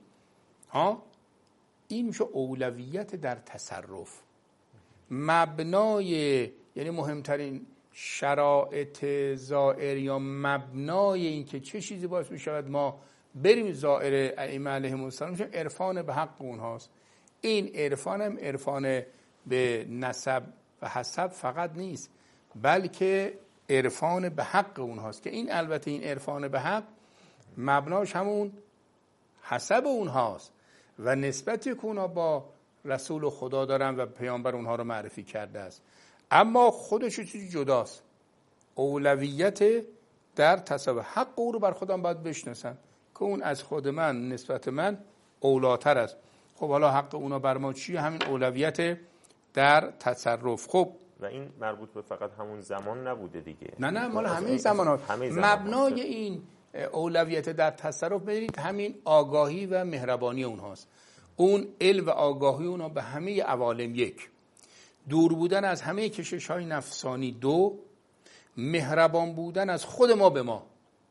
این میشه اولویت در تصرف. مبنای یعنی مهمترین شرایط زائر یا مبنای این که چه چیزی باعث میشود ما بریم زائر ائمه علیهم السلام، عرفان به حق اونهاست. این عرفان هم عرفان به نسب و حسب فقط نیست، بلکه عرفان به حق اونهاست که این البته این عرفان به حق مبناش همون حسب اونهاست و نسبتی که اونا با رسول خدا دارن و پیامبر اونها رو معرفی کرده است، اما خودش چیزی جداست. اولویت در تصور حق او رو بر خودم باید بشناسم که اون از خود من نسبت من اولاتر است. خب حالا حق اونا بر ما چیه؟ همین اولویت در تصرف. خب و این مربوط به فقط همون زمان نبوده دیگه. نه مال همین زمانات. مبنای این اولویت در تصرف ببینید همین آگاهی و مهربانی اونهاست. اون علم و آگاهی اونا به همه عوالم یک، دور بودن از همه کشش‌های نفسانی دو، مهربان بودن از خود ما به ما.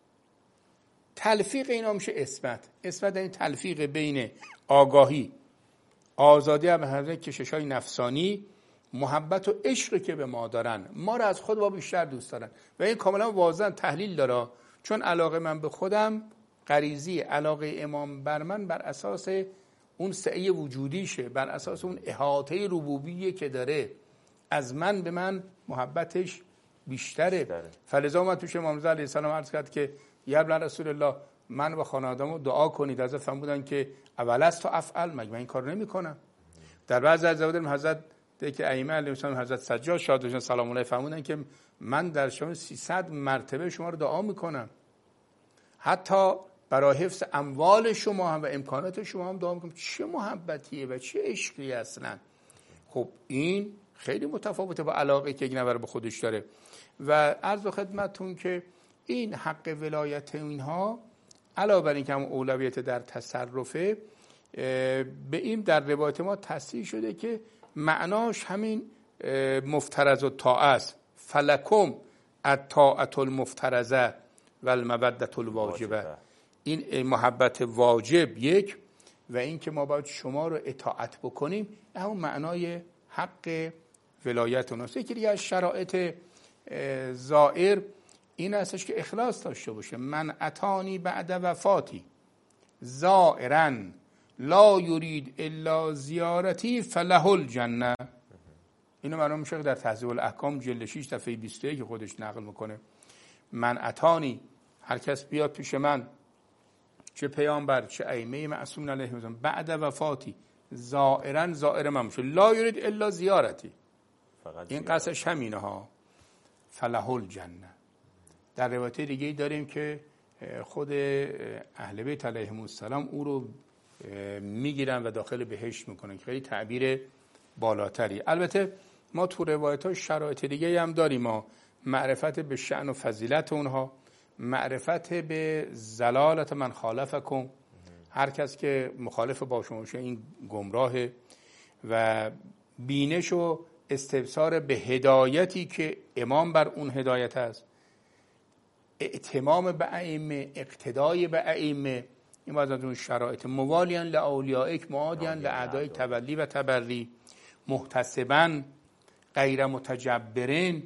تلفیق اینا میشه اسمت. اسمت این تلفیق بین آگاهی، آزادی از همه کشش‌های نفسانی، محبت و عشقی که به ما دارن، ما رو از خود با بیشتر دوست دارن و این کاملا واضح تحلیل داره. چون علاقه من به خودم غریزی، علاقه امام بر من بر اساس اون سعی وجودیشه، بر اساس اون احاطه ربوبیه که داره، از من به من محبتش بیشتره. فلذا من توش امام رضا علیه السلام عرض کرد که یا ابن رسول الله من و خانواده‌مو دعا کنید. از فرمودن که اول است تو افعل، مگه من این کارو نمی‌کنم؟ در بعضی از زوایای حضرت که ائمه علیهم السلام حضرت سجاد شاه سلام الله فرمودن که من در شما 300 مرتبه شما رو دعا میکنم، حتی برای حفظ اموال شما هم و امکانات شما هم دعا میکنم. چه محبتیه و چه عشقی اصلا. خب این خیلی متفاوته با علاقه که یک نفر به خودش داره. و عرض خدمتتون که این حق ولایت اینها علاوه بر این که هم اولویت در تصرفه، به این در روایت ما تصحیح شده که معناش همین مفترض الطاعه است. فلکم الطاعه المفترضه و المودة الواجبه. این محبت واجب یک و این که ما باید شما رو اطاعت بکنیم، همون معنای حق ولایت اوناست. یکی دیگه از شرایط زائر این هستش که اخلاص داشته باشه. من اتانی بعد وفاتی زائرا لا یرید الا زیارتی فله الجنه. اینو معلوم میشه در تهذیب الاحکام جلد 6 صفحه 21 که خودش نقل میکنه. من اتانی، هر کس بیاد پیش من، چه پیامبر چه ائمه معصومین علیهم السلام، بعد وفاتی زائرا، زائر من میشه، لا یرید الا زیارتی، این قصدش همینه ها، فله الجنه. در روایت دیگه داریم که خود اهل بیت علیهم السلام او رو میگیرن و داخل بهشت میکنن، خیلی تعبیر بالاتری. البته ما تو روایت ها شرایط دیگه هم داریم، ما معرفت به شأن و فضیلت اونها، معرفت به زلالت من خالفکم، هر کس که مخالف با شما باشه این گمراهه، و بینش و استبصار به هدایتی که امام بر اون هدایت است، اعتمام به ائمه، اقتدای به ائمه. این باز از اون شرایط. موالیان لاولیائک معادیان لاعدای تولی و تبری، محتسبن غیر متجبرین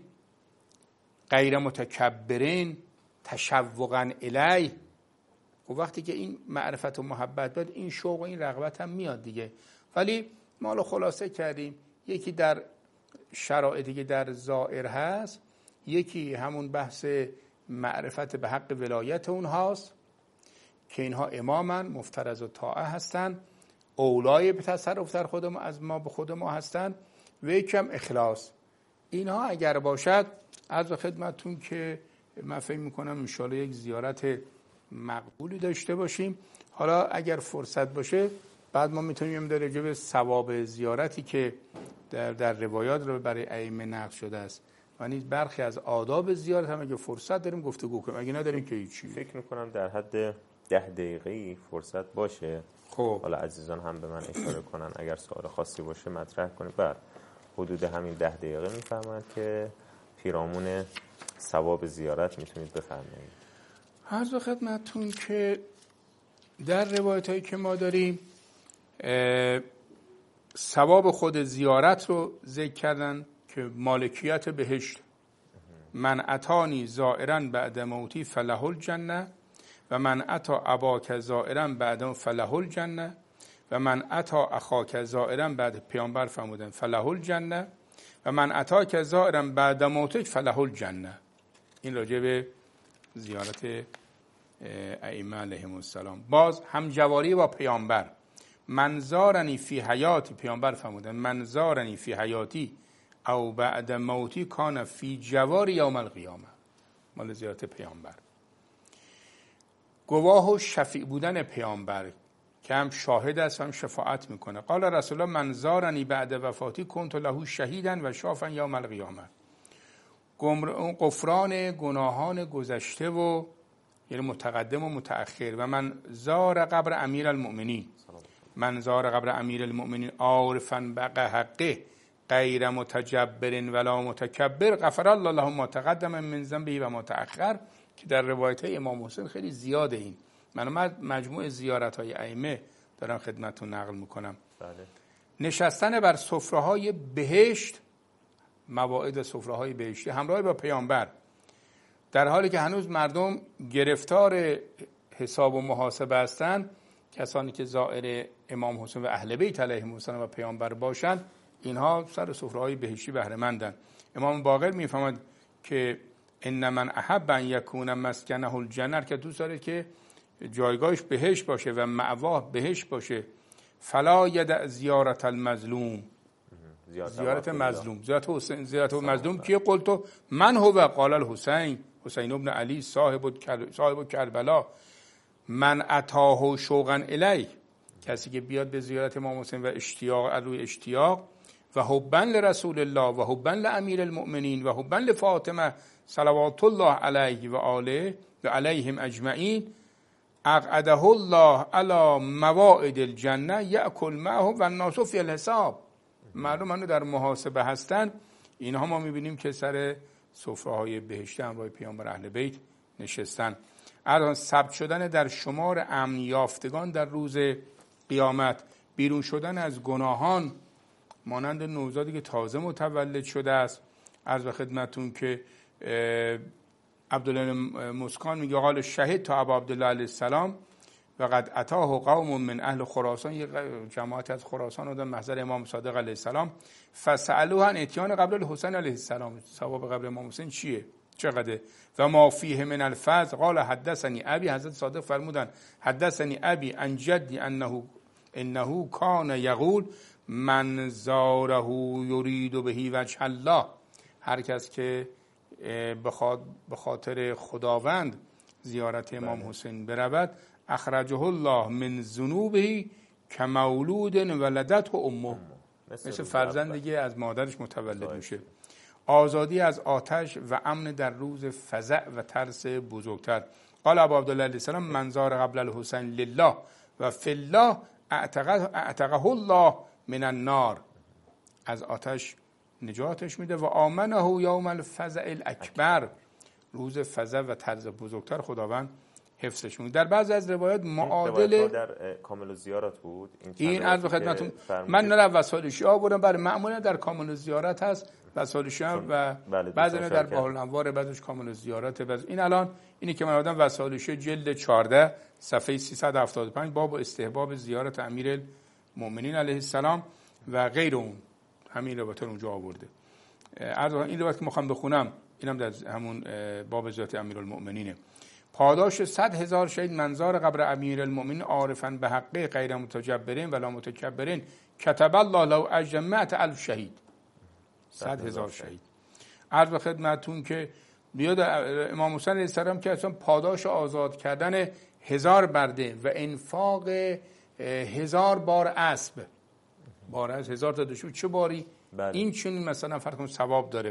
غیر متکبرین تشوقا الیه. و وقتی که این معرفت و محبت بعد این شوق و این رغبت هم میاد دیگه. ولی ما رو خلاصه کردیم، یکی در شرایطی که در زائر هست، یکی همون بحث معرفت به حق ولایت اونهاست که اینها امامن، مفترض و طاعه هستن، اولای به تصرف در خود ما از ما به خود ما هستن، و یکم اخلاص. اینها اگر باشد، از خدمتون که من فکر میکنم انشاءالله یک زیارت مقبولی داشته باشیم. حالا اگر فرصت باشه بعد ما میتونیم در راجع به ثواب زیارتی که در روایات رو برای ائمه نقل شده است و نیز برخی از آداب زیارت هم اگه فرصت داریم گفتگو کنیم، اگه نداریم که هیچی. فکر میکنم در حد 10 دقیقه‌ای فرصت باشه. خب حالا عزیزان هم به من اشاره کنن اگر سوال خاصی باشه مطرح کنیم. بعد حدود همین 10 دقیقه میفرمایند که پیرامون ثواب زیارت میتونید بفرمایید. عرض خدمتتون که در روایتایی که ما داریم ثواب خود زیارت رو ذکر کردن که مالکیت بهشت. من اتانی زائرا بعد موتی فله الجنه و من اتا اباک زائرا بعد فله الجنه و من اتا اخاک زائرا بعد، پیامبر فرمودن فله الجنه و من اتاک زائرا بعد موتک فله الجنه. این راجع به زیارت ائمه علیهم السلام. باز همجواری با پیامبر، من زارنی فی حیاتی، پیامبر فرمودن من زارنی فی حیاتی او بعد موتی کان فی جواری یوم القیامه، مال زیارت پیامبر. گواه و شفیع بودن پیامبر که هم شاهد است و هم شفاعت میکنه. قال رسول الله من زارنی بعد وفاتی کنت له شهیدا و شافعا یوم القیامه. غفران گناهان گذشته و یعنی متقدم و متأخر. و من زار قبر امیر المؤمنین، من زار قبر امیر المؤمنین عارفا بحقه غیر متجبر ولا متکبر غفر الله له ما تقدم من ذنبه و ما تأخر، که در روایت های امام حسین خیلی زیاده. این من مجموع زیارت های ائمه دارم خدمتتون نقل میکنم. بله. نشستن بر سفره های بهشت، مواعید سفره های بهشتی همراه با پیامبر، در حالی که هنوز مردم گرفتار حساب و محاسبه هستند، کسانی که زائر امام حسین و اهل بیت علیهم السلام و پیامبر باشند، اینها سر سفره های بهشتی بهره مندند. امام باقر میفهمد که ان من احب ان یکون مسکنه الجنه، که دوست داره که جایگاهش بهشت باشه و مأواه بهشت باشه. فلا یدع زیارت المظلوم، زیارت مظلوم، زیارت حسین، زیارت مظلوم که قلت من هو قال الحسین، حسین ابن علی صاحب کربلا، من اتاه شوقا الی، کسی که بیاد به زیارت امام حسین و اشتیاق، روی اشتیاق، و حبا لرسول الله و حبا لامیر المؤمنین و حبا لفاطمه صلوات الله علیه و آله و علیهم اجمعین، اقعده الله علی مواعد الجنه یأکل معه و الناس فی الحساب. مردم در محاسبه هستن، اینها ما میبینیم که سر سفره های بهشتی همراه پیامبر اهل بیت نشستن. الان ثبت شدن در شمار امن یافتگان در روز قیامت، بیرون شدن از گناهان، مانند نوزادی که تازه متولد شده است. عرض به خدمتون که عبدالله مسکان میگه قال شهید تا ابا عبدالله علیه السلام و قد اتاه قوم من اهل خراسان، یک جماعت از خراسان بودن محضر امام صادق علیه السلام، فسألوه عن اتیان قبر الحسین علیه السلام، ثواب قبر امام حسین چیه، چقدره؟ و ما فیه من الفضل قال حدثنی ابی، حضرت صادق فرمودن حدثنی ابی عن جدی انه کان یقول من زاره یرید بهی وجه الله، هر کس که به خاطر خداوند زیارت امام حسین برود، اخرجه الله من ذنوبه کمولود ولدته امه، مثل فرزندی از مادرش متولد میشه. آزادی از آتش و امن در روز فزع و ترس بزرگتر. قال ابو عبدالله علیه السلام من زار قبل الحسین لله و فی الله اعتقه الله من النار، از آتش نجاتش میده و آمنه یوم الفزع الاکبر، روز فزع و ترس بزرگتر خداوند حفظش میده. در بعضی از روایات معادل در کامل الزیارات بود این عرض به خدمتتون. من نه وسائل شیعه آوردم، برای معمولا در کامل الزیارات هست وسائل شیعه و بعضی در بحر الانوار، بعضش کامل الزیارات. این الان اینی که من آوردم وسائل شیعه جلد 14 صفحه 375 باب استحباب زیارت امیر المؤمنین علیه السلام و غیر اون، همین روایت رو اونجا آورده. این روایت که میخوام بخونم اینم در همون باب زیارت امیر المؤمنینه. پاداش 100,000 شهید منظار قبر امیر المؤمنین عارفا به حقه غیر متجبرین ولا متکبرین کتب الله له اجر 100,000 شهید، 100,000 شهید. عرض به خدمتتون که بیاد امام حسین علیه السلام که اصلا پاداش آزاد کردن 1000 برده و انفاق 1000 بار اسب، بار از 1000 تا دشو چه باری؟ این چون مثلا فرق کنم ثواب داره.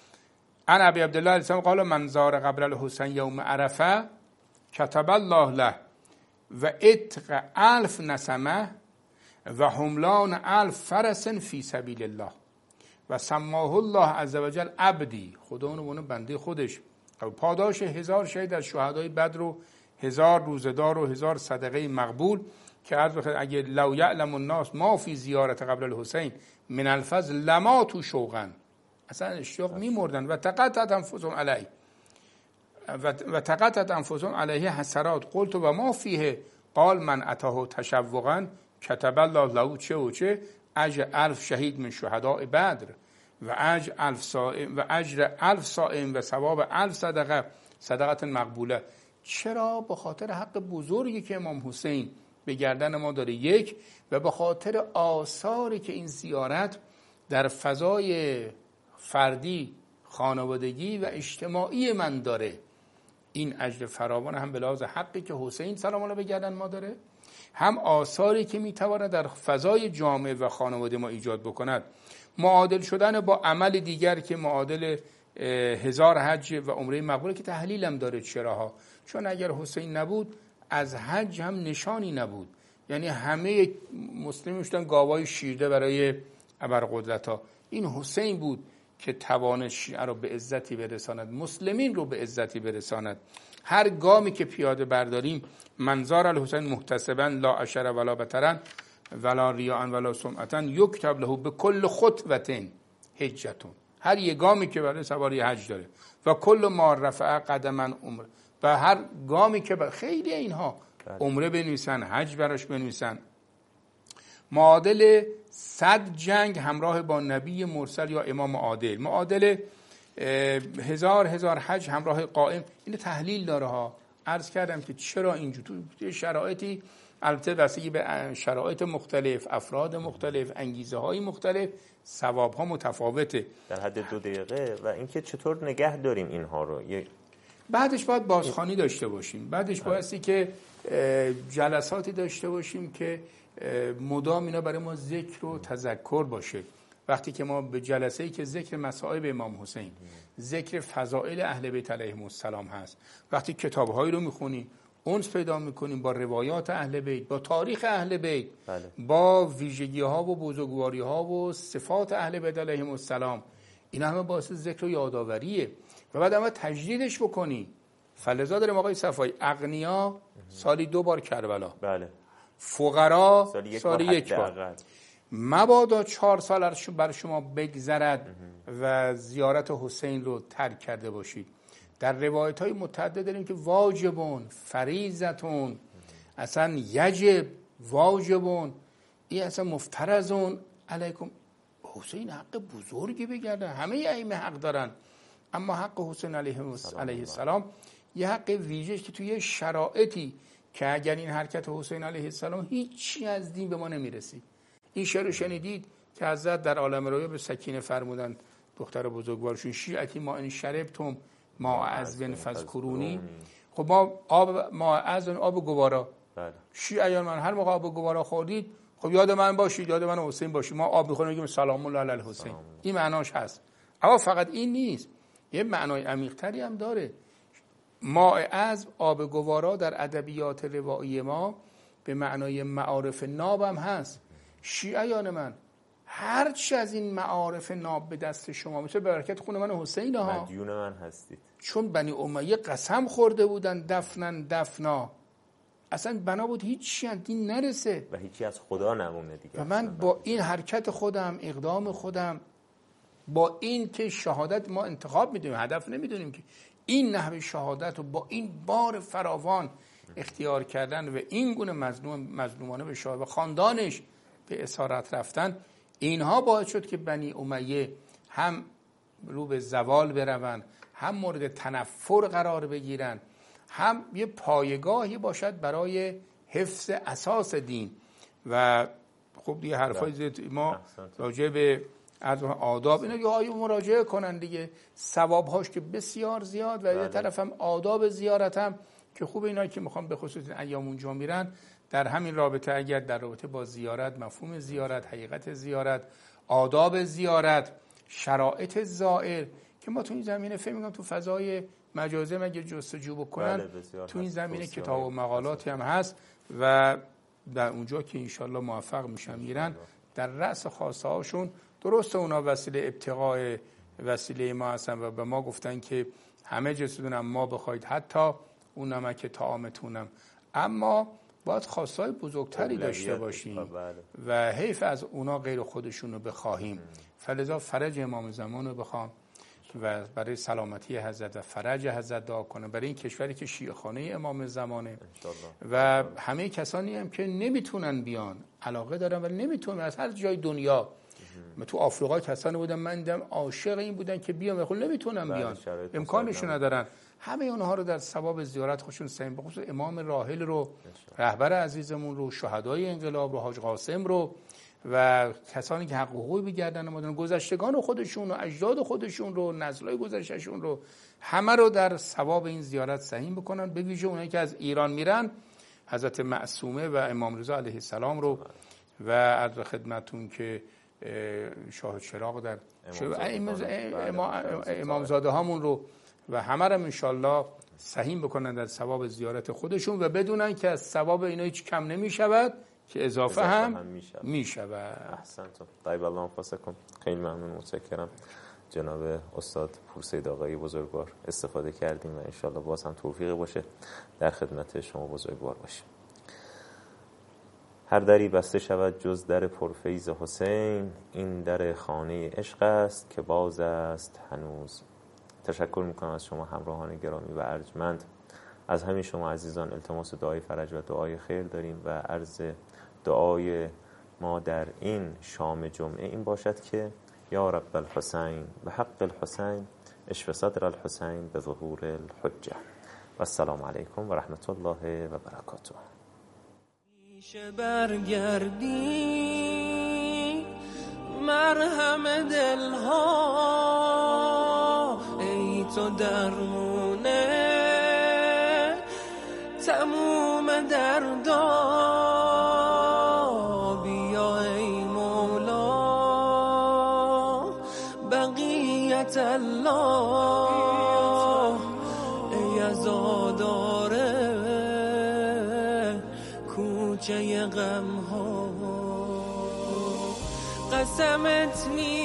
ان ابی عبدالله علیه السلام قال من زار قبر الحسین یوم عرفه کتب الله له و اتق 1000 نسمه و حملان 1000 فرس فی سبیل الله و سماه الله عزوجل عبدی، خدا اونو بنده خودش. پاداش 1000 شهید از شهدای بدر و 1000 روزدار و 1000 صدقه مقبول، که عرض بخیر اگه لو یعلم الناس ما فی زیارت قبر الحسین من الفضل لما تو شوقا، اصلا اشتیاق میمردن و تقطعت انفسهم علیه و تقطعت انفسهم علیه حسرات. قلت و ما فیه قال من اتاه تشوقا کتب الله له چه و چه اجر 1000 شهید من شهداء بدر و اجر 1000 صائم و اجر 1000 صائم و ثواب 1000 صدقه مقبوله. چرا؟ به خاطر حق بزرگی که امام حسین به گردن ما داره، یک، و به خاطر آثاری که این زیارت در فضای فردی، خانوادگی و اجتماعی من داره. این اجر فراوان هم به لحاظ حقی که حسین سلام الله به گردن ما داره، هم آثاری که میتواند در فضای جامعه و خانواده ما ایجاد بکند. معادل شدن با عمل دیگر که معادل 1000 حج و عمره مقبوله که تحلیل هم داره. چراها؟ چون اگر حسین نبود از حج هم نشانی نبود. یعنی همه مسلمین میشدن گاوای شیرده برای ابرقدرت‌ها. این حسین بود که توانست شیعه رو به عزتی برساند، مسلمین رو به عزتی برساند. هر گامی که پیاده برداریم، منظار الحسین محتسبا لا عشر ولا بطرا ولا ریاء ولا سمعتا یکتب له به کل خطوه حجتون. هر یک گامی که برای سواری حج داره و کل ما رفع قدما عمره، و هر گامی که خیلی اینها عمره بنویسن، حج براش بنویسن، معادل 100 جنگ همراه با نبی مرسل یا امام عادل، معادل 1000 حج همراه قائم. این تحلیل داره ها. عرض کردم که چرا اینجور تو شرایطی، البته بستگی به شرایط مختلف، افراد مختلف، انگیزه های مختلف، ثواب ها متفاوته. در حد 2 دقیقه. و اینکه چطور نگه داریم اینها رو. بعدش باید بازخوانی داشته باشیم، بعدش بایستی که جلساتی داشته باشیم که مدام اینا برای ما ذکر و تذکر باشه. وقتی که ما به جلسه‌ای که ذکر مصائب امام حسین، ذکر فضائل اهل بیت علیهم السلام هست، وقتی کتاب‌هایی رو می‌خونیم، اونس پیدا می‌کنیم با روایات اهل بیت، با تاریخ اهل بیت، با ویژگی‌ها و بزرگواری‌ها و صفات اهل بیت علیهم السلام، اینا همه باعث ذکر و یادآوریه. و بعد هم تجدیدش بکنی. فلذا داریم آقای صفایی، اغنیا سالی 2 بار کربلا، بله، فقرا سالی 1 بار. مبادا 4 سال بر شما بگذرد و زیارت حسین رو ترک کرده باشید. در روایت های متعدد داریم که واجبون، فریضتون، اصلا یجب، واجبون، این اصلا مفترضون علیکم. حسین حق بزرگی بگردن، همه ائمه حق دارن، اما حق حسین علیه السلام یه حق ویژه که توی شرایطی که اگر این حرکت حسین علیه السلام هیچی از دین به ما نمیرسید. این شعر رو شنیدید که حضرت در عالم رویا به سکینه فرمودن، دختر بزرگوارشون، شیعتی ما ان شربتم ما عذب فذکرونی. خب ما آب ما عذب، آب گوارا، شیعیان من هر موقع آب گوارا خوردید خب یاد من باشید، یاد من حسین باشید. ما آب میخوریم میگیم سلام الله علی الحسین. این معناش هست. اما فقط این نیست، یه معنای عمیق‌تری هم داره. ماء عذب، آب گوارا، در ادبیات روایی ما به معنای معارف ناب هم هست. شیعیان من، هر چی از این معارف ناب به دست شما میشه، برکت خون من حسین ها، مدیون من هستید. چون بنی امیه قسم خورده بودن دفنا، اصلا بنا بود هیچی از دین نرسه و هیچی از خدا نمونه دیگه. و من با این حرکت خودم، اقدام خودم، با این که شهادت ما انتخاب میدونیم، هدف نمیدونیم، که این نحوه شهادت رو با این بار فراوان اختیار کردن و این گونه مظلومانه به شاه و خاندانش به اسارت رفتن، اینها باعث شد که بنی امیه هم رو به زوال برون، هم مورد تنفر قرار بگیرن، هم یه پایگاهی باشد برای حفظ اساس دین. و خب دیگه حرفای ما راجع به آداب اینا یه مراجعه کنن دیگه، ثوابهاش که بسیار زیاد، و یه طرف هم آداب زیارت هم که خوب اینا که میخوام به خصوص ایام اونجا میرن، در همین رابطه اگر در رابطه با زیارت، مفهوم زیارت، حقیقت زیارت، آداب زیارت، شرایط زائر که ما تو این زمینه فهم می‌کنم تو فضای مجازی مگه جستجو بکنن، تو این زمینه کتاب و مقالاتی هم هست و در اونجا که انشالله موفق میشن میرن در رأس خواسته هاشون. درسته اونا وسیله ابتغاء وسیله ما هستن و به ما گفتن که همه جسدون ما بخواید حتی اون نمک طعامتونم، اما باید خواستهای بزرگتری داشته باشیم و حیف از اونا غیر خودشون رو بخواهیم. فلذا فرج امام زمان رو بخوام و برای سلامتی حضرت و فرج حضرت دعا کنه، برای این کشوری که شیعه خانه امام زمانه و همه کسانی هم که نمیتونن بیان، علاقه دارن ولی نمیتونن، از هر جای دنیا من تو آفریقا کسانی بودن من دیدم عاشق این بودن که بیام، خب نمیتونن بیان، امکانشون ندارن. همه اونها رو در ثواب زیارت خودشون سعیم، به خصوص امام راحل رو، رهبر عزیزمون رو، شهدای انقلاب رو، حاج قاسم رو و کسانی که حق حقوقی بگردن نمودن، گذشتگان خودشون و اجداد خودشون رو، نسل‌های گذشتهشون رو، همه رو در ثواب این زیارت سهیم بکنن. به ویژه اونایی که از ایران میرن، حضرت معصومه و امام رضا علیه السلام رو و عرض خدمتون که شاه چراغ در امامزاده هامون رو و همه رو انشالله سهیم بکنن در ثواب زیارت خودشون و بدونن که از ثواب اینا هیچ کم نمی شود که اضافه هم می شود. احسنتم. طیب الله انفسکم. خیلی ممنون، متشکرم جناب استاد پورسید آقای بزرگوار. استفاده کردیم و انشالله باز هم توفیق باشه در خدمت شما بزرگوار باشیم. هر دری بسته شود جز در پرفیض حسین، این در خانه عشق است که باز است هنوز. تشکر میکنم از شما همراهان گرامی و ارجمند. از همین شما عزیزان التماس دعای فرج و دعای خیر داریم و عرض دعای ما در این شام جمعه این باشد که یا رب الحسین به حق الحسین اشف صدر الحسین به ظهور الحجه. و السلام علیکم و رحمت الله و برکاته. میشه برگردی مرهم دلها، ای تو درمونه تموم دردا، بیا ای مولا بقیت الله، ای عزاداره کوچه غم ها. قسمت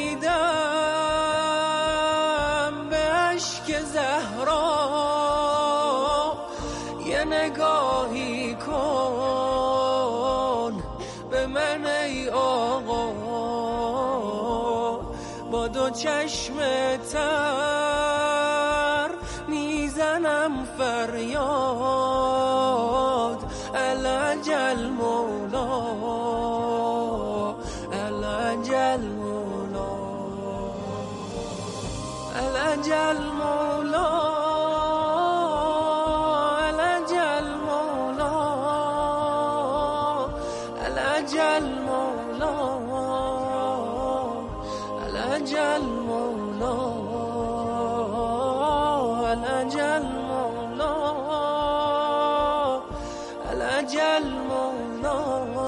میدم به اشک زهرا، یه نگاهی کن به من ای آقا، با دو چشم تر میزنم فریاد، العجل مولا العجل مولا العجل مولا العجل مولا العجل مولا العجل مولا العجل مولا العجل مولا